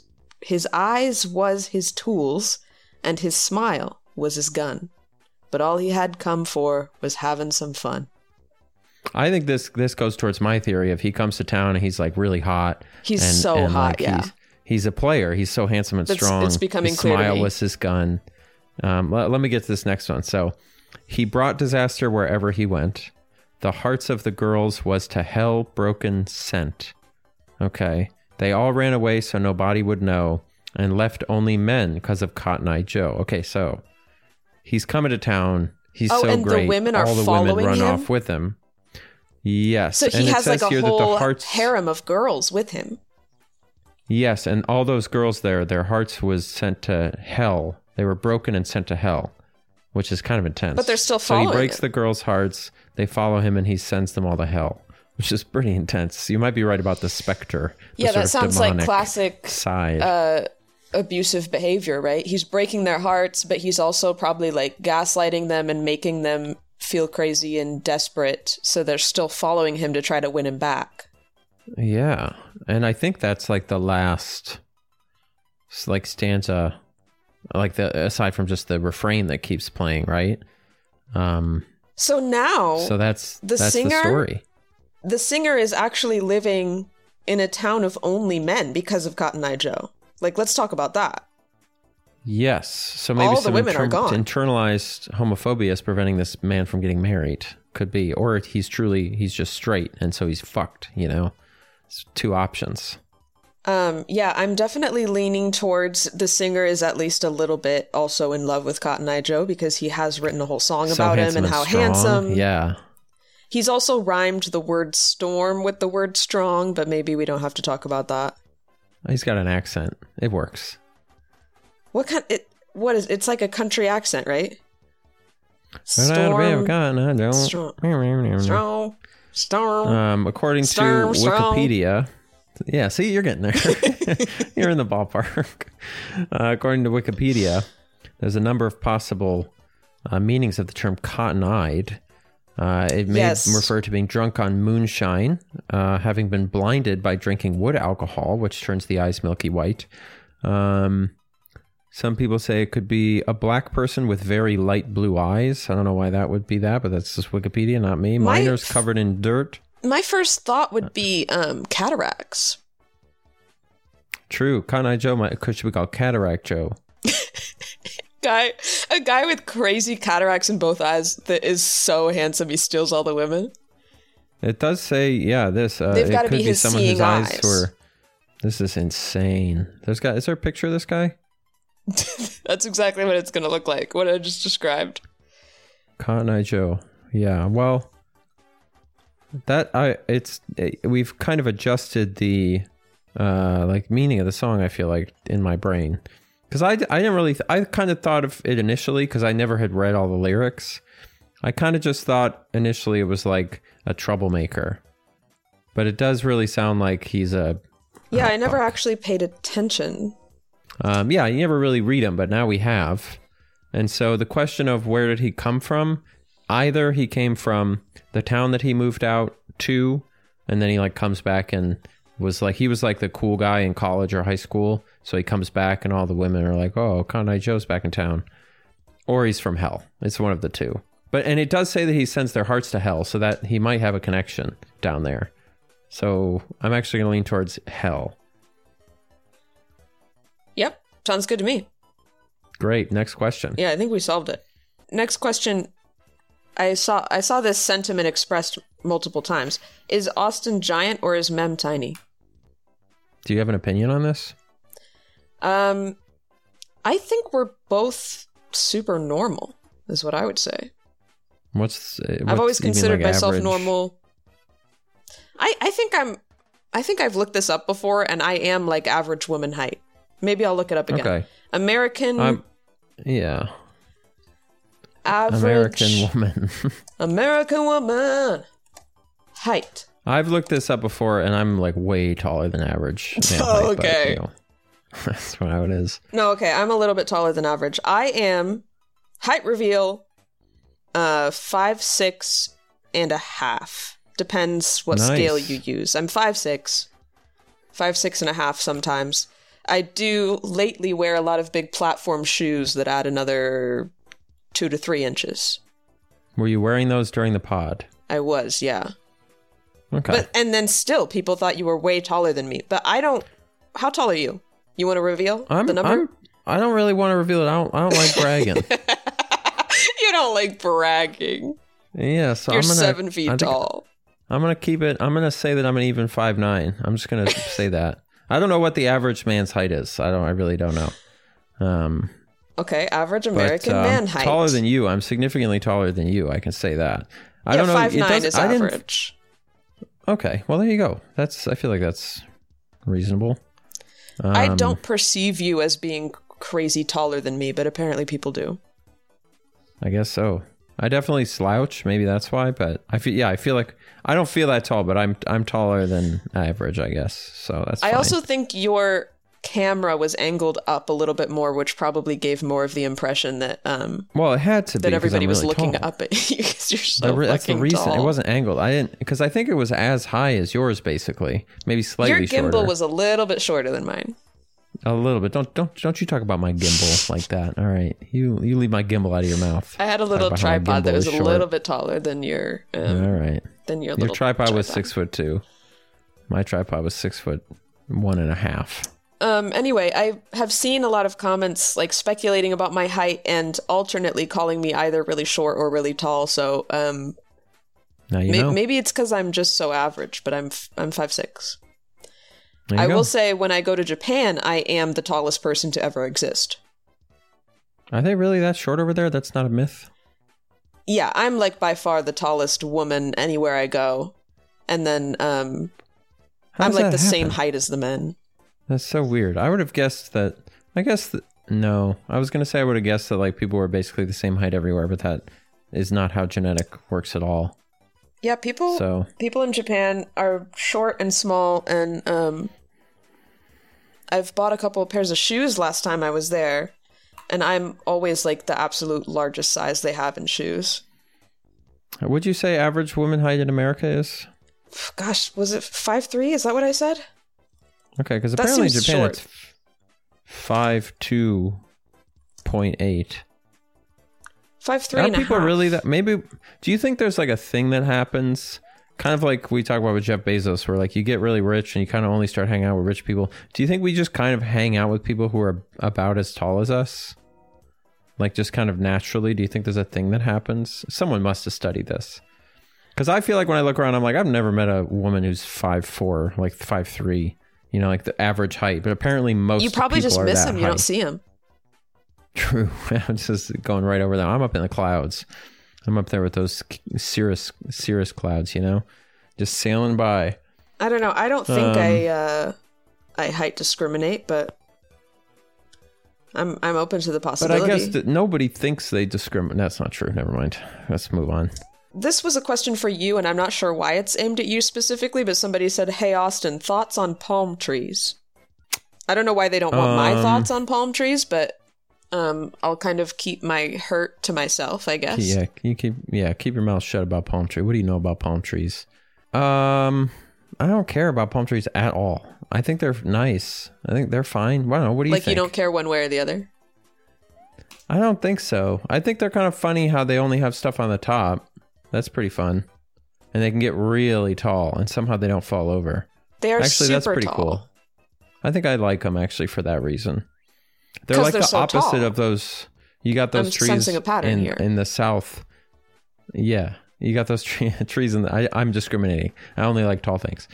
was his tools, and his smile was his gun. But all he had come for was having some fun. I think this goes towards my theory of he comes to town and he's like really hot. He's so hot, yeah. He's a player. He's so handsome and strong. It's becoming clear to me. His smile was his gun. Let me get to this next one. So, he brought disaster wherever he went. The hearts of the girls was to hell broken sent. Okay. They all ran away so nobody would know, and left only men because of Cotton Eye Joe. Okay, so he's coming to town. He's so and great. The women are all the following women run him? Off with him. Yes. So he has like a whole harem of girls with him. Yes, and all those girls there, their hearts was sent to hell. They were broken and sent to hell, which is kind of intense. But they're still following So he breaks the girls' hearts. They follow him, and he sends them all to hell, which is pretty intense. You might be right about the specter. Yeah, that sounds like classic abusive behavior, right? He's breaking their hearts, but he's also probably like gaslighting them and making them feel crazy and desperate, so they're still following him to try to win him back. Yeah, and I think that's like the last like stanza, like aside from just the refrain that keeps playing, right? So now, that's the story. The singer is actually living in a town of only men because of Cotton Eye Joe. Like, let's talk about that. Yes. So maybe all some the women are gone. Internalized homophobia is preventing this man from getting married. Could be. Or he's just straight, and so he's fucked, you know? It's two options. Yeah, I'm definitely leaning towards the singer is at least a little bit also in love with Cotton Eye Joe, because he has written a whole song about him and how handsome. Yeah. He's also rhymed the word storm with the word strong, but maybe we don't have to talk about that. He's got an accent. It works. It's like a country accent, right? Storm. According to Wikipedia. Yeah, see, you're getting there. You're in the ballpark. According to Wikipedia, there's a number of possible meanings of the term cotton-eyed. It may refer to being drunk on moonshine, having been blinded by drinking wood alcohol, which turns the eyes milky white. Some people say it could be a black person with very light blue eyes. I don't know why that would be that, but that's just Wikipedia, not me. Miners covered in dirt. My first thought would be cataracts. True. Cotton Eye Joe should be called Cataract Joe. A guy with crazy cataracts in both eyes that is so handsome he steals all the women. It does say, this. They've got to be his someone whose eyes were. This is insane. Is there a picture of this guy? That's exactly what it's going to look like. What I just described. Cotton Eye Joe. Yeah. Well, we've kind of adjusted the meaning of the song. I feel like in my brain. Because I didn't really, I kind of thought of it initially because I never had read all the lyrics. I kind of just thought initially it was like a troublemaker. But it does really sound like he's a... Yeah, I never actually paid attention. You never really read him, but now we have. And so the question of where did he come from? Either he came from the town that he moved out to, and then he comes back and he was like the cool guy in college or high school. So he comes back and all the women are like, oh, Cotton Eye Joe's back in town. Or he's from hell. It's one of the two. And it does say that he sends their hearts to hell, so that he might have a connection down there. So I'm actually going to lean towards hell. Yep. Sounds good to me. Great. Next question. Yeah, I think we solved it. Next question. I saw this sentiment expressed multiple times. Is Austin giant or is Mem tiny? Do you have an opinion on this? I think we're both super normal, is what I would say. I've always considered myself average? Normal. I think I've looked this up before, and I am like average woman height. Maybe I'll look it up again. Okay. American. Yeah. Average American woman. American woman height. I've looked this up before, and I'm way taller than average. Oh, okay. But, that's how it is. No, okay. I'm a little bit taller than average. I am height reveal 5'6" and a half. Depends what scale you use. I'm 5'6", 5'6" and a half sometimes. I do lately wear a lot of big platform shoes that add another 2 to 3 inches. Were you wearing those during the pod? I was, yeah. Okay. And then still, people thought you were way taller than me. But I don't... How tall are you? You want to reveal the number? I don't really want to reveal it. I don't like bragging. You don't like bragging. Yeah, so You're 7 feet tall. I'm going to keep it... I'm going to say that I'm an even 5'9". I'm just going to say that. I don't know what the average man's height is. I really don't know. Okay, average American man height. Taller than you. I'm significantly taller than you. I can say that. I don't know. 5'9" is average. Okay, well there you go. I feel like that's reasonable. I don't perceive you as being crazy taller than me, but apparently people do. I guess so. I definitely slouch. Maybe that's why. But I feel like I don't feel that tall, but I'm taller than average, I guess. So that's fine. I also think your camera was angled up a little bit more, which probably gave more of the impression that well, it had to be that everybody was really looking tall. up at you because you're so that's the reason tall. It wasn't angled. I didn't because I think it was as high as yours, basically, maybe slightly shorter. Your gimbal was a little bit shorter than mine. A little bit. Don't you talk about my gimbal like that. All right, you leave my gimbal out of your mouth. I had a little tripod that was a little bit taller than your. All right. Than your tripod was 6'2". My tripod was 6'1.5". Anyway, I have seen a lot of comments speculating about my height and alternately calling me either really short or really tall. So now you know. Maybe it's because I'm just so average, but I'm 5'6". I will say when I go to Japan, I am the tallest person to ever exist. Are they really that short over there? That's not a myth? Yeah, I'm by far the tallest woman anywhere I go. And then I'm the same height as the men. That's so weird. I would have guessed that... No. I was going to say I would have guessed that people were basically the same height everywhere, but that is not how genetic works at all. Yeah, people in Japan are short and small, and I've bought a couple of pairs of shoes last time I was there, and I'm always the absolute largest size they have in shoes. Would you say average woman height in America is? Gosh, was it 5'3"? Is that what I said? Okay, because apparently in Japan it's 5'2.8. 5'3" and a people half. Really that? Maybe. Do you think there's like a thing that happens, kind of like we talk about with Jeff Bezos, where like you get really rich and you kind of only start hanging out with rich people? Do you think we just kind of hang out with people who are about as tall as us? Like just kind of naturally? Do you think there's a thing that happens? Someone must have studied this. Because I feel like when I look around, I'm like, I've never met a woman who's 5'4", like 5'3", you know, like the average height. But apparently most You probably people just are miss that him. You height. don't see him. True. I'm just going right over them. I'm up in the clouds. I'm up there with those cirrus clouds, you know, just sailing by. I don't know. I don't think I height discriminate, but I'm open to the possibility. But I guess that nobody thinks they discriminate. That's not true. Never mind. Let's move on. This was a question for you, and I'm not sure why it's aimed at you specifically, but somebody said, "Hey, Austin, thoughts on palm trees?" I don't know why they don't want my thoughts on palm trees, but I'll kind of keep my hurt to myself, I guess. Yeah, keep your mouth shut about palm tree. What do you know about palm trees? I don't care about palm trees at all. I think they're nice. I think they're fine. I don't know. What do you think? Like you don't care one way or the other? I don't think so. I think they're kind of funny how they only have stuff on the top. That's pretty fun. And they can get really tall, and somehow they don't fall over. They are actually, super that's pretty tall. cool. I think I like them actually for that reason. They're like the opposite tall. of those. You got those trees sensing a pattern here. in the South. Yeah, you got those trees in I'm discriminating. I only like tall things.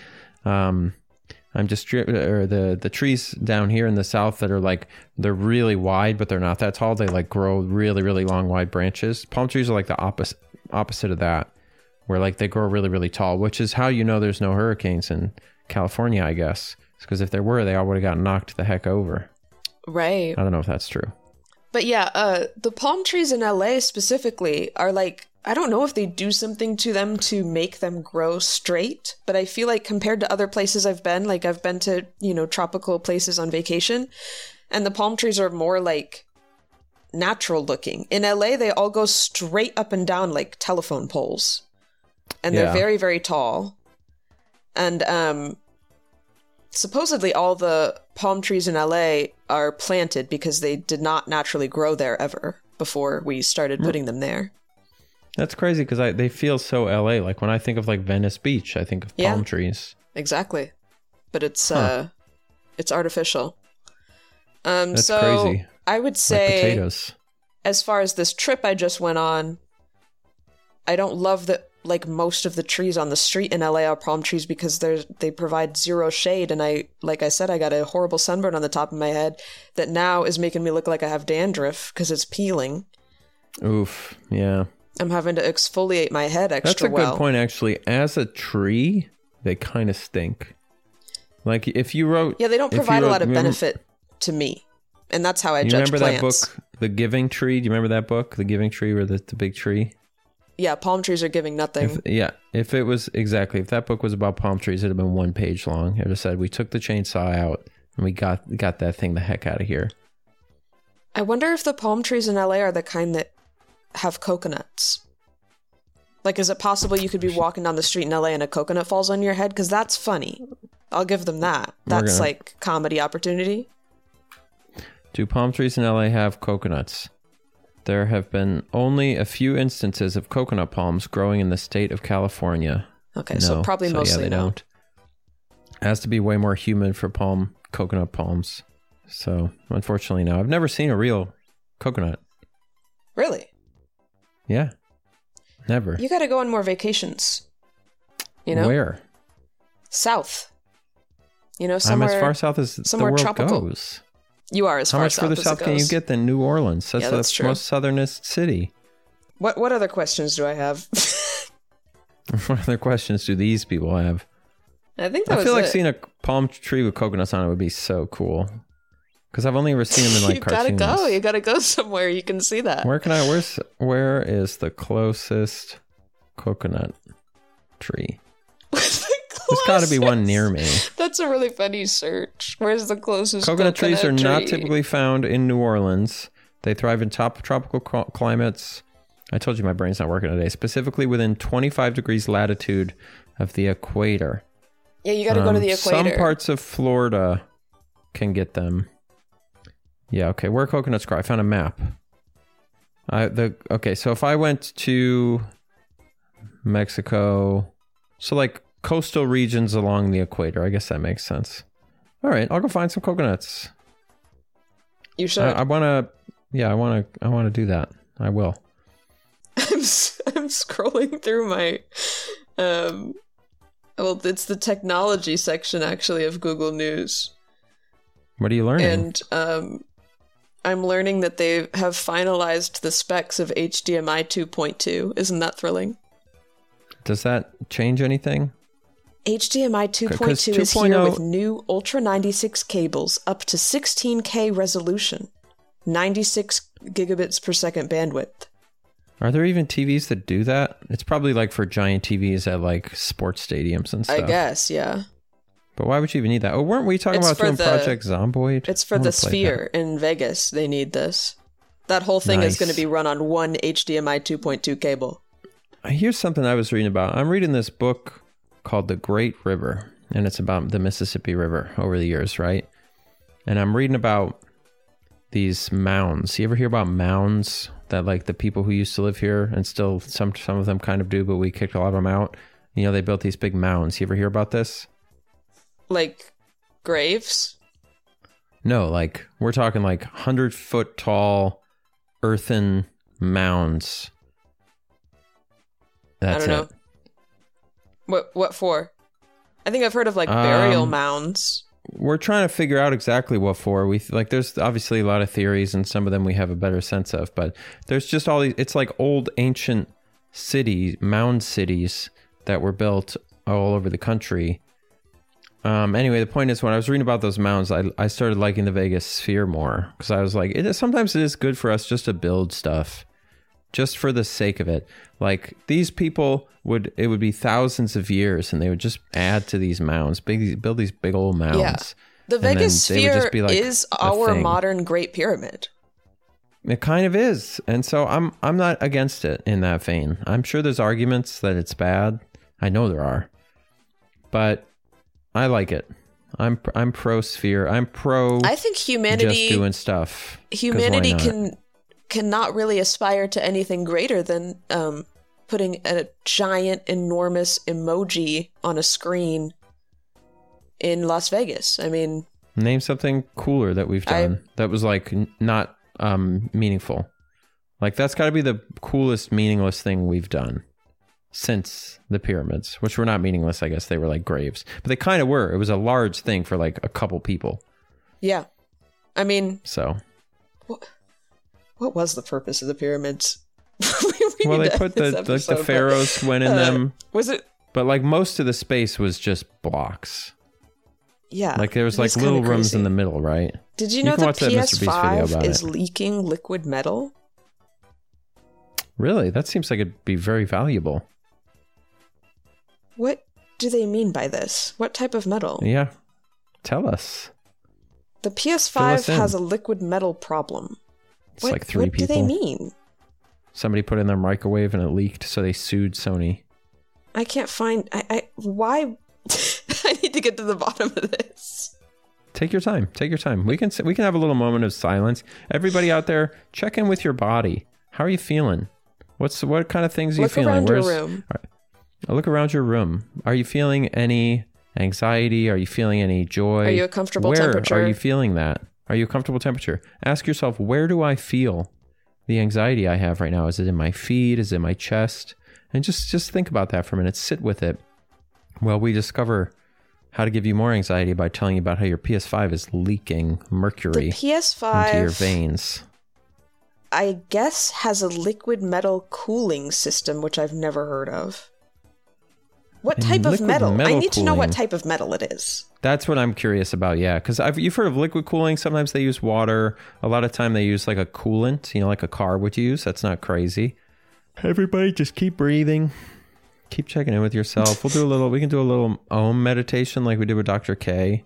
The trees down here in the South that are like, they're really wide, but they're not that tall. They like grow really, really long, wide branches. Palm trees are like the opposite of that, where like they grow really, really tall, which is how you know there's no hurricanes in California, I guess. Because if there were, they all would have got knocked the heck over. Right. I don't know if that's true. But yeah, the palm trees in LA specifically are like, I don't know if they do something to them to make them grow straight, but I feel like compared to other places I've been, like I've been to, you know, tropical places on vacation, and the palm trees are more like natural looking. In LA, they all go straight up and down like telephone poles. And they're very, very tall. And supposedly all the palm trees in LA are planted because they did not naturally grow there ever before we started putting them there. That's crazy because they feel so LA. Like when I think of like Venice Beach, I think of palm trees. Exactly. But it's artificial. That's so crazy. I would say, like potatoes. As far as this trip I just went on, I don't love that like most of the trees on the street in LA are palm trees because they provide zero shade, and I said, I got a horrible sunburn on the top of my head that now is making me look like I have dandruff because it's peeling. Oof, yeah. I'm having to exfoliate my head extra well. That's a good point, actually. As a tree, they kind of stink. Like if you wrote... Yeah, they don't provide a lot of benefit to me. And that's how I judge plants. You remember that book, The Giving Tree? Do you remember that book, The Giving Tree, or the big tree? Yeah, palm trees are giving nothing. If that book was about palm trees, it'd have been 1 page long. It would have said, we took the chainsaw out and we got that thing the heck out of here. I wonder if the palm trees in LA are the kind that have coconuts. Like, is it possible you could be walking down the street in LA and a coconut falls on your head? Because that's funny. I'll give them that. That's like comedy opportunity. Do palm trees in LA have coconuts? There have been only a few instances of coconut palms growing in the state of California. Okay, so probably mostly they don't. It has to be way more humid for coconut palms. So, unfortunately, no. I've never seen a real coconut. Really? Yeah. Never. You got to go on more vacations. You know? Where? South. You know, somewhere... I'm as far south as the world tropical. Goes. You are as far south as it goes. How much further south can you get than New Orleans? That's the most southernest city. What other questions do I have? What other questions do these people have? I think that was I feel like seeing a palm tree with coconuts on it would be so cool. Because I've only ever seen them in like cartoons. You gotta go somewhere you can see that. Where is the closest coconut tree? There's got to be one near me. That's a really funny search. Where's the closest coconut trees are not typically found in New Orleans. They thrive in tropical climates I told you my brain's not working today. Specifically within 25 degrees latitude of the equator. Yeah, you got to go to the equator. Some parts of Florida can get them. Yeah, okay. Where coconuts grow? I found a map. Okay, so if I went to Mexico, so like coastal regions along the equator, I guess that makes sense. All right, I'll go find some coconuts. You should. I want to. Yeah, I want to do that. I will. I'm scrolling through my. Well, it's the technology section actually of Google News. What are you learning? And I'm learning that they have finalized the specs of HDMI 2.2. Isn't that thrilling? Does that change anything? HDMI 2.2 is here with new Ultra 96 cables up to 16K resolution, 96 gigabits per second bandwidth. Are there even TVs that do that? It's probably like for giant TVs at like sports stadiums and stuff. I guess, yeah. But why would you even need that? Oh, weren't we talking about doing Project Zomboid? It's for the Sphere in Vegas. They need this. That whole thing is going to be run on one HDMI 2.2 cable. Here's something I was reading about. I'm reading this book called The Great River, and it's about the Mississippi River over the years, right? And I'm reading about these mounds. You ever hear about mounds that like the people who used to live here, and still some of them kind of do, but we kicked a lot of them out? You know, they built these big mounds. You ever hear about this? Like graves? No, like we're talking like 100-foot tall earthen mounds. That's I don't know. What for? I think I've heard of like burial mounds. We're trying to figure out exactly what for. There's obviously a lot of theories, and some of them we have a better sense of, but there's just all these, it's like old ancient mound cities that were built all over the country. Anyway, the point is, when I was reading about those mounds, I started liking the Vegas Sphere more, because I was like, sometimes it is good for us just to build stuff, just for the sake of it. Like these people it would be thousands of years, and they would just add to these mounds, build these big old mounds. Yeah, the Vegas Sphere is our modern Great Pyramid. It kind of is, and so I'm not against it in that vein. I'm sure there's arguments that it's bad. I know there are, but I like it. I'm pro Sphere. I'm pro. I think humanity just doing stuff. Humanity cannot really aspire to anything greater than putting a giant, enormous emoji on a screen in Las Vegas. I mean, name something cooler that we've done that was like not meaningful. Like that's got to be the coolest meaningless thing we've done since the pyramids, which were not meaningless. I guess they were like graves, but they kind of were. It was a large thing for like a couple people. Yeah, I mean, so what was the purpose of the pyramids? Well, they put the pharaohs went in them. Was it? But like most of the space was just blocks. Yeah, like there was like little rooms in the middle, right? Did you know the PS5 is leaking liquid metal? Really? That seems like it'd be very valuable. What do they mean by this? What type of metal? Yeah, tell us. The PS5 has a liquid metal problem. It's like three people. What do they mean? Somebody put it in their microwave and it leaked, so they sued Sony. I can't find... why... I need to get to the bottom of this. Take your time. Take your time. We can have a little moment of silence. Everybody out there, check in with your body. How are you feeling? What kind of things are you feeling? Look around your room. Look around your room. Are you feeling any anxiety? Are you feeling any joy? Are you a comfortable temperature? Where are you feeling that? Are you a comfortable temperature? Ask yourself, where do I feel the anxiety I have right now? Is it in my feet? Is it in my chest? And just think about that for a minute. Sit with it. Well, we discover how to give you more anxiety by telling you about how your PS5 is leaking mercury into your veins. I guess has a liquid metal cooling system, which I've never heard of. What type of metal? I need to know what type of metal it is. That's what I'm curious about, yeah. Because you've heard of liquid cooling. Sometimes they use water. A lot of time they use like a coolant, like a car would use. That's not crazy. Everybody just keep breathing. Keep checking in with yourself. We can do a little Om meditation like we did with Dr. K.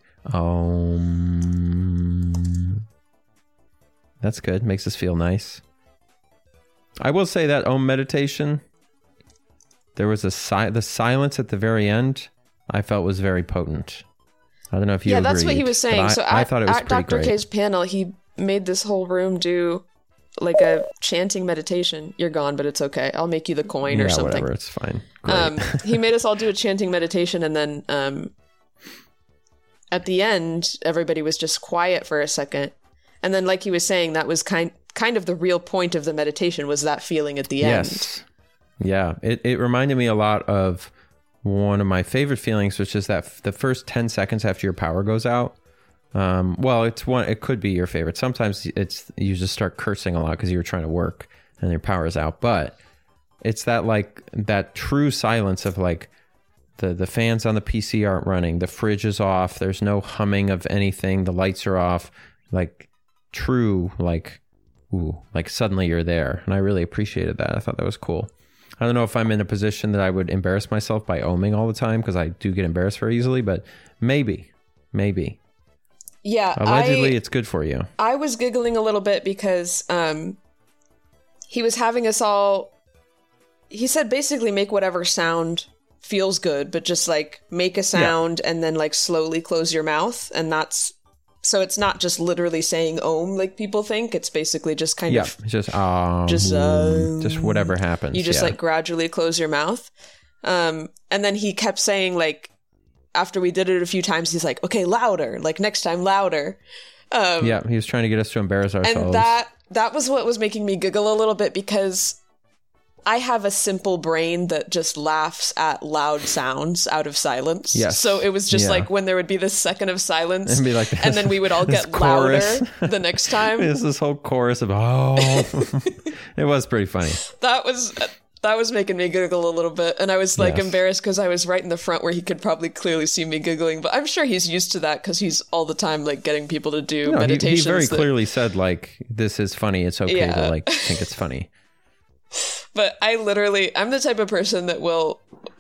Om. That's good. Makes us feel nice. I will say that Om meditation, there was the silence at the very end I felt was very potent. I don't know if you agreed. Yeah, that's what he was saying. I thought it was at Dr. great. K's panel, he made this whole room do like a chanting meditation. You're gone, but it's okay. I'll make you the coin or something. Whatever, it's fine. Great. He made us all do a chanting meditation, and then at the end, everybody was just quiet for a second. And then, like he was saying, that was kind of the real point of the meditation, was that feeling at the end. Yes. Yeah. It reminded me a lot of one of my favorite feelings, which is that the first 10 seconds after your power goes out. It could be your favorite. Sometimes you just start cursing a lot because you're trying to work and your power is out. But it's that true silence of like the fans on the PC aren't running, the fridge is off, there's no humming of anything, the lights are off, like true, like suddenly you're there. And I really appreciated that. I thought that was cool. I don't know if I'm in a position that I would embarrass myself by oming all the time, because I do get embarrassed very easily, but maybe. Yeah. Allegedly, it's good for you. I was giggling a little bit because he was having us all, he said basically make whatever sound feels good, but just like make a sound and then like slowly close your mouth. And so it's not just literally saying Om like people think. It's basically just kind of just whatever happens. You just like gradually close your mouth. And then he kept saying, like, after we did it a few times, he's like, okay, louder, like next time louder. He was trying to get us to embarrass ourselves. And that was what was making me giggle a little bit, because I have a simple brain that just laughs at loud sounds out of silence. Yes. So it was just like when there would be this second of silence, and, be like and then we would all get louder the next time. There's this whole chorus of it was pretty funny. That was making me giggle a little bit, and I was like embarrassed because I was right in the front where he could probably clearly see me giggling. But I'm sure he's used to that because he's all the time like getting people to do meditations. He very clearly said like, "This is funny. It's okay to like think it's funny." But I'm the type of person that will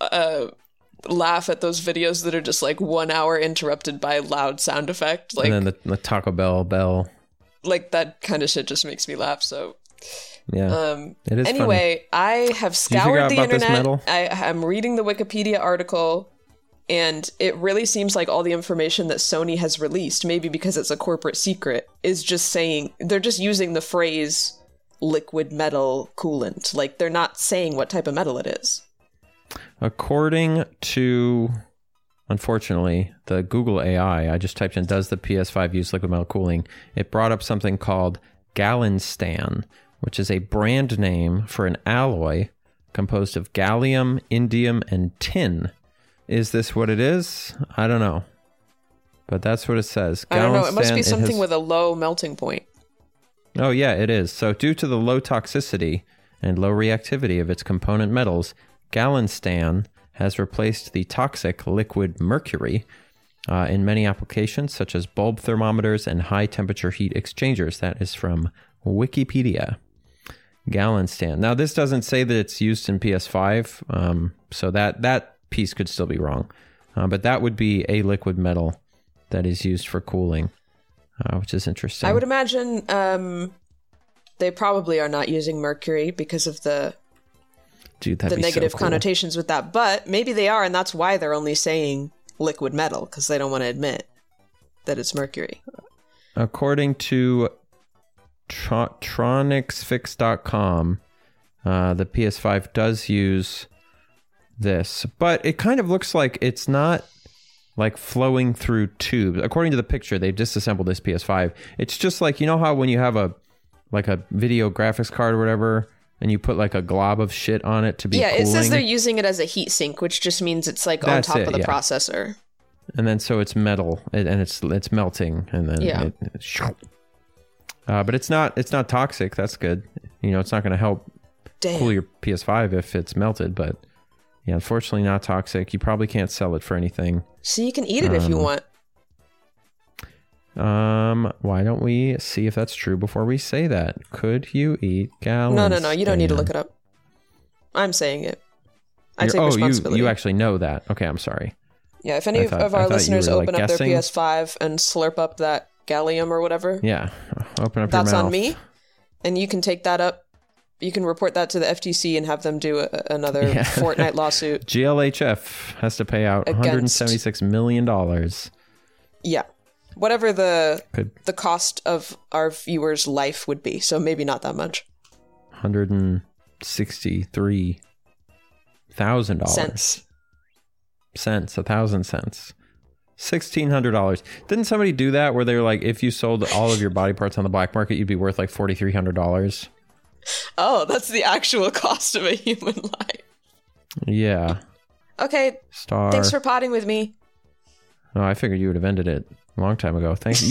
laugh at those videos that are just like 1 hour interrupted by a loud sound effect. Like, and then the Taco bell. Like that kind of shit just makes me laugh. So yeah, it is anyway, funny. I have scoured the internet. I'm reading the Wikipedia article, and it really seems like all the information that Sony has released, maybe because it's a corporate secret, is just saying, they're just using the phrase liquid metal coolant. Like, they're not saying what type of metal it is. According to, unfortunately, the Google AI, I just typed in, does the PS5 use liquid metal cooling? It brought up something called Gallinstan, which is a brand name for an alloy composed of gallium, indium, and tin. Is this what it is? I don't know. But that's what it says. I don't know. It must be something with a low melting point. Oh, yeah, it is. So due to the low toxicity and low reactivity of its component metals, Gallinstan has replaced the toxic liquid mercury in many applications, such as bulb thermometers and high-temperature heat exchangers. That is from Wikipedia. Gallinstan. Now, this doesn't say that it's used in PS5, so that piece could still be wrong. But that would be a liquid metal that is used for cooling. Which is interesting. I would imagine they probably are not using mercury because of the negative connotations with that. But maybe they are, and that's why they're only saying liquid metal, because they don't want to admit that it's mercury. According to tronicsfix.com, the PS5 does use this, but it kind of looks like it's not like flowing through tubes. According to the picture, they've disassembled this PS5. It's just like, you know how when you have a video graphics card or whatever, and you put like a glob of shit on it to be cooling? It says they're using it as a heat sink, which just means it's like on top of the processor. And then so it's metal, and it's melting, and then but it's not toxic. That's good. You know, it's not going to help cool your PS5 if it's melted, but yeah, unfortunately not toxic. You probably can't sell it for anything. So you can eat it if you want. Why don't we see if that's true before we say that? Could you eat Gallinstan? No. You don't need to look it up. I'm saying it. I take responsibility. You actually know that. Okay, I'm sorry. Yeah, if any of our listeners open up their PS5 and slurp up that gallium or whatever. Yeah, open up your mouth. That's on me. And you can take that up You can report that to the FTC and have them do another Fortnite lawsuit. GLHF has to pay out $176 million. Yeah. Whatever the cost of our viewers' life would be. So maybe not that much. $163,000. Cents, 1,000 cents. $1,600. Didn't somebody do that where they were like, if you sold all of your body parts on the black market, you'd be worth like $4,300? Oh, that's the actual cost of a human life. Yeah. Okay. Thanks for potting with me. Oh, I figured you would have ended it a long time ago. Thanks.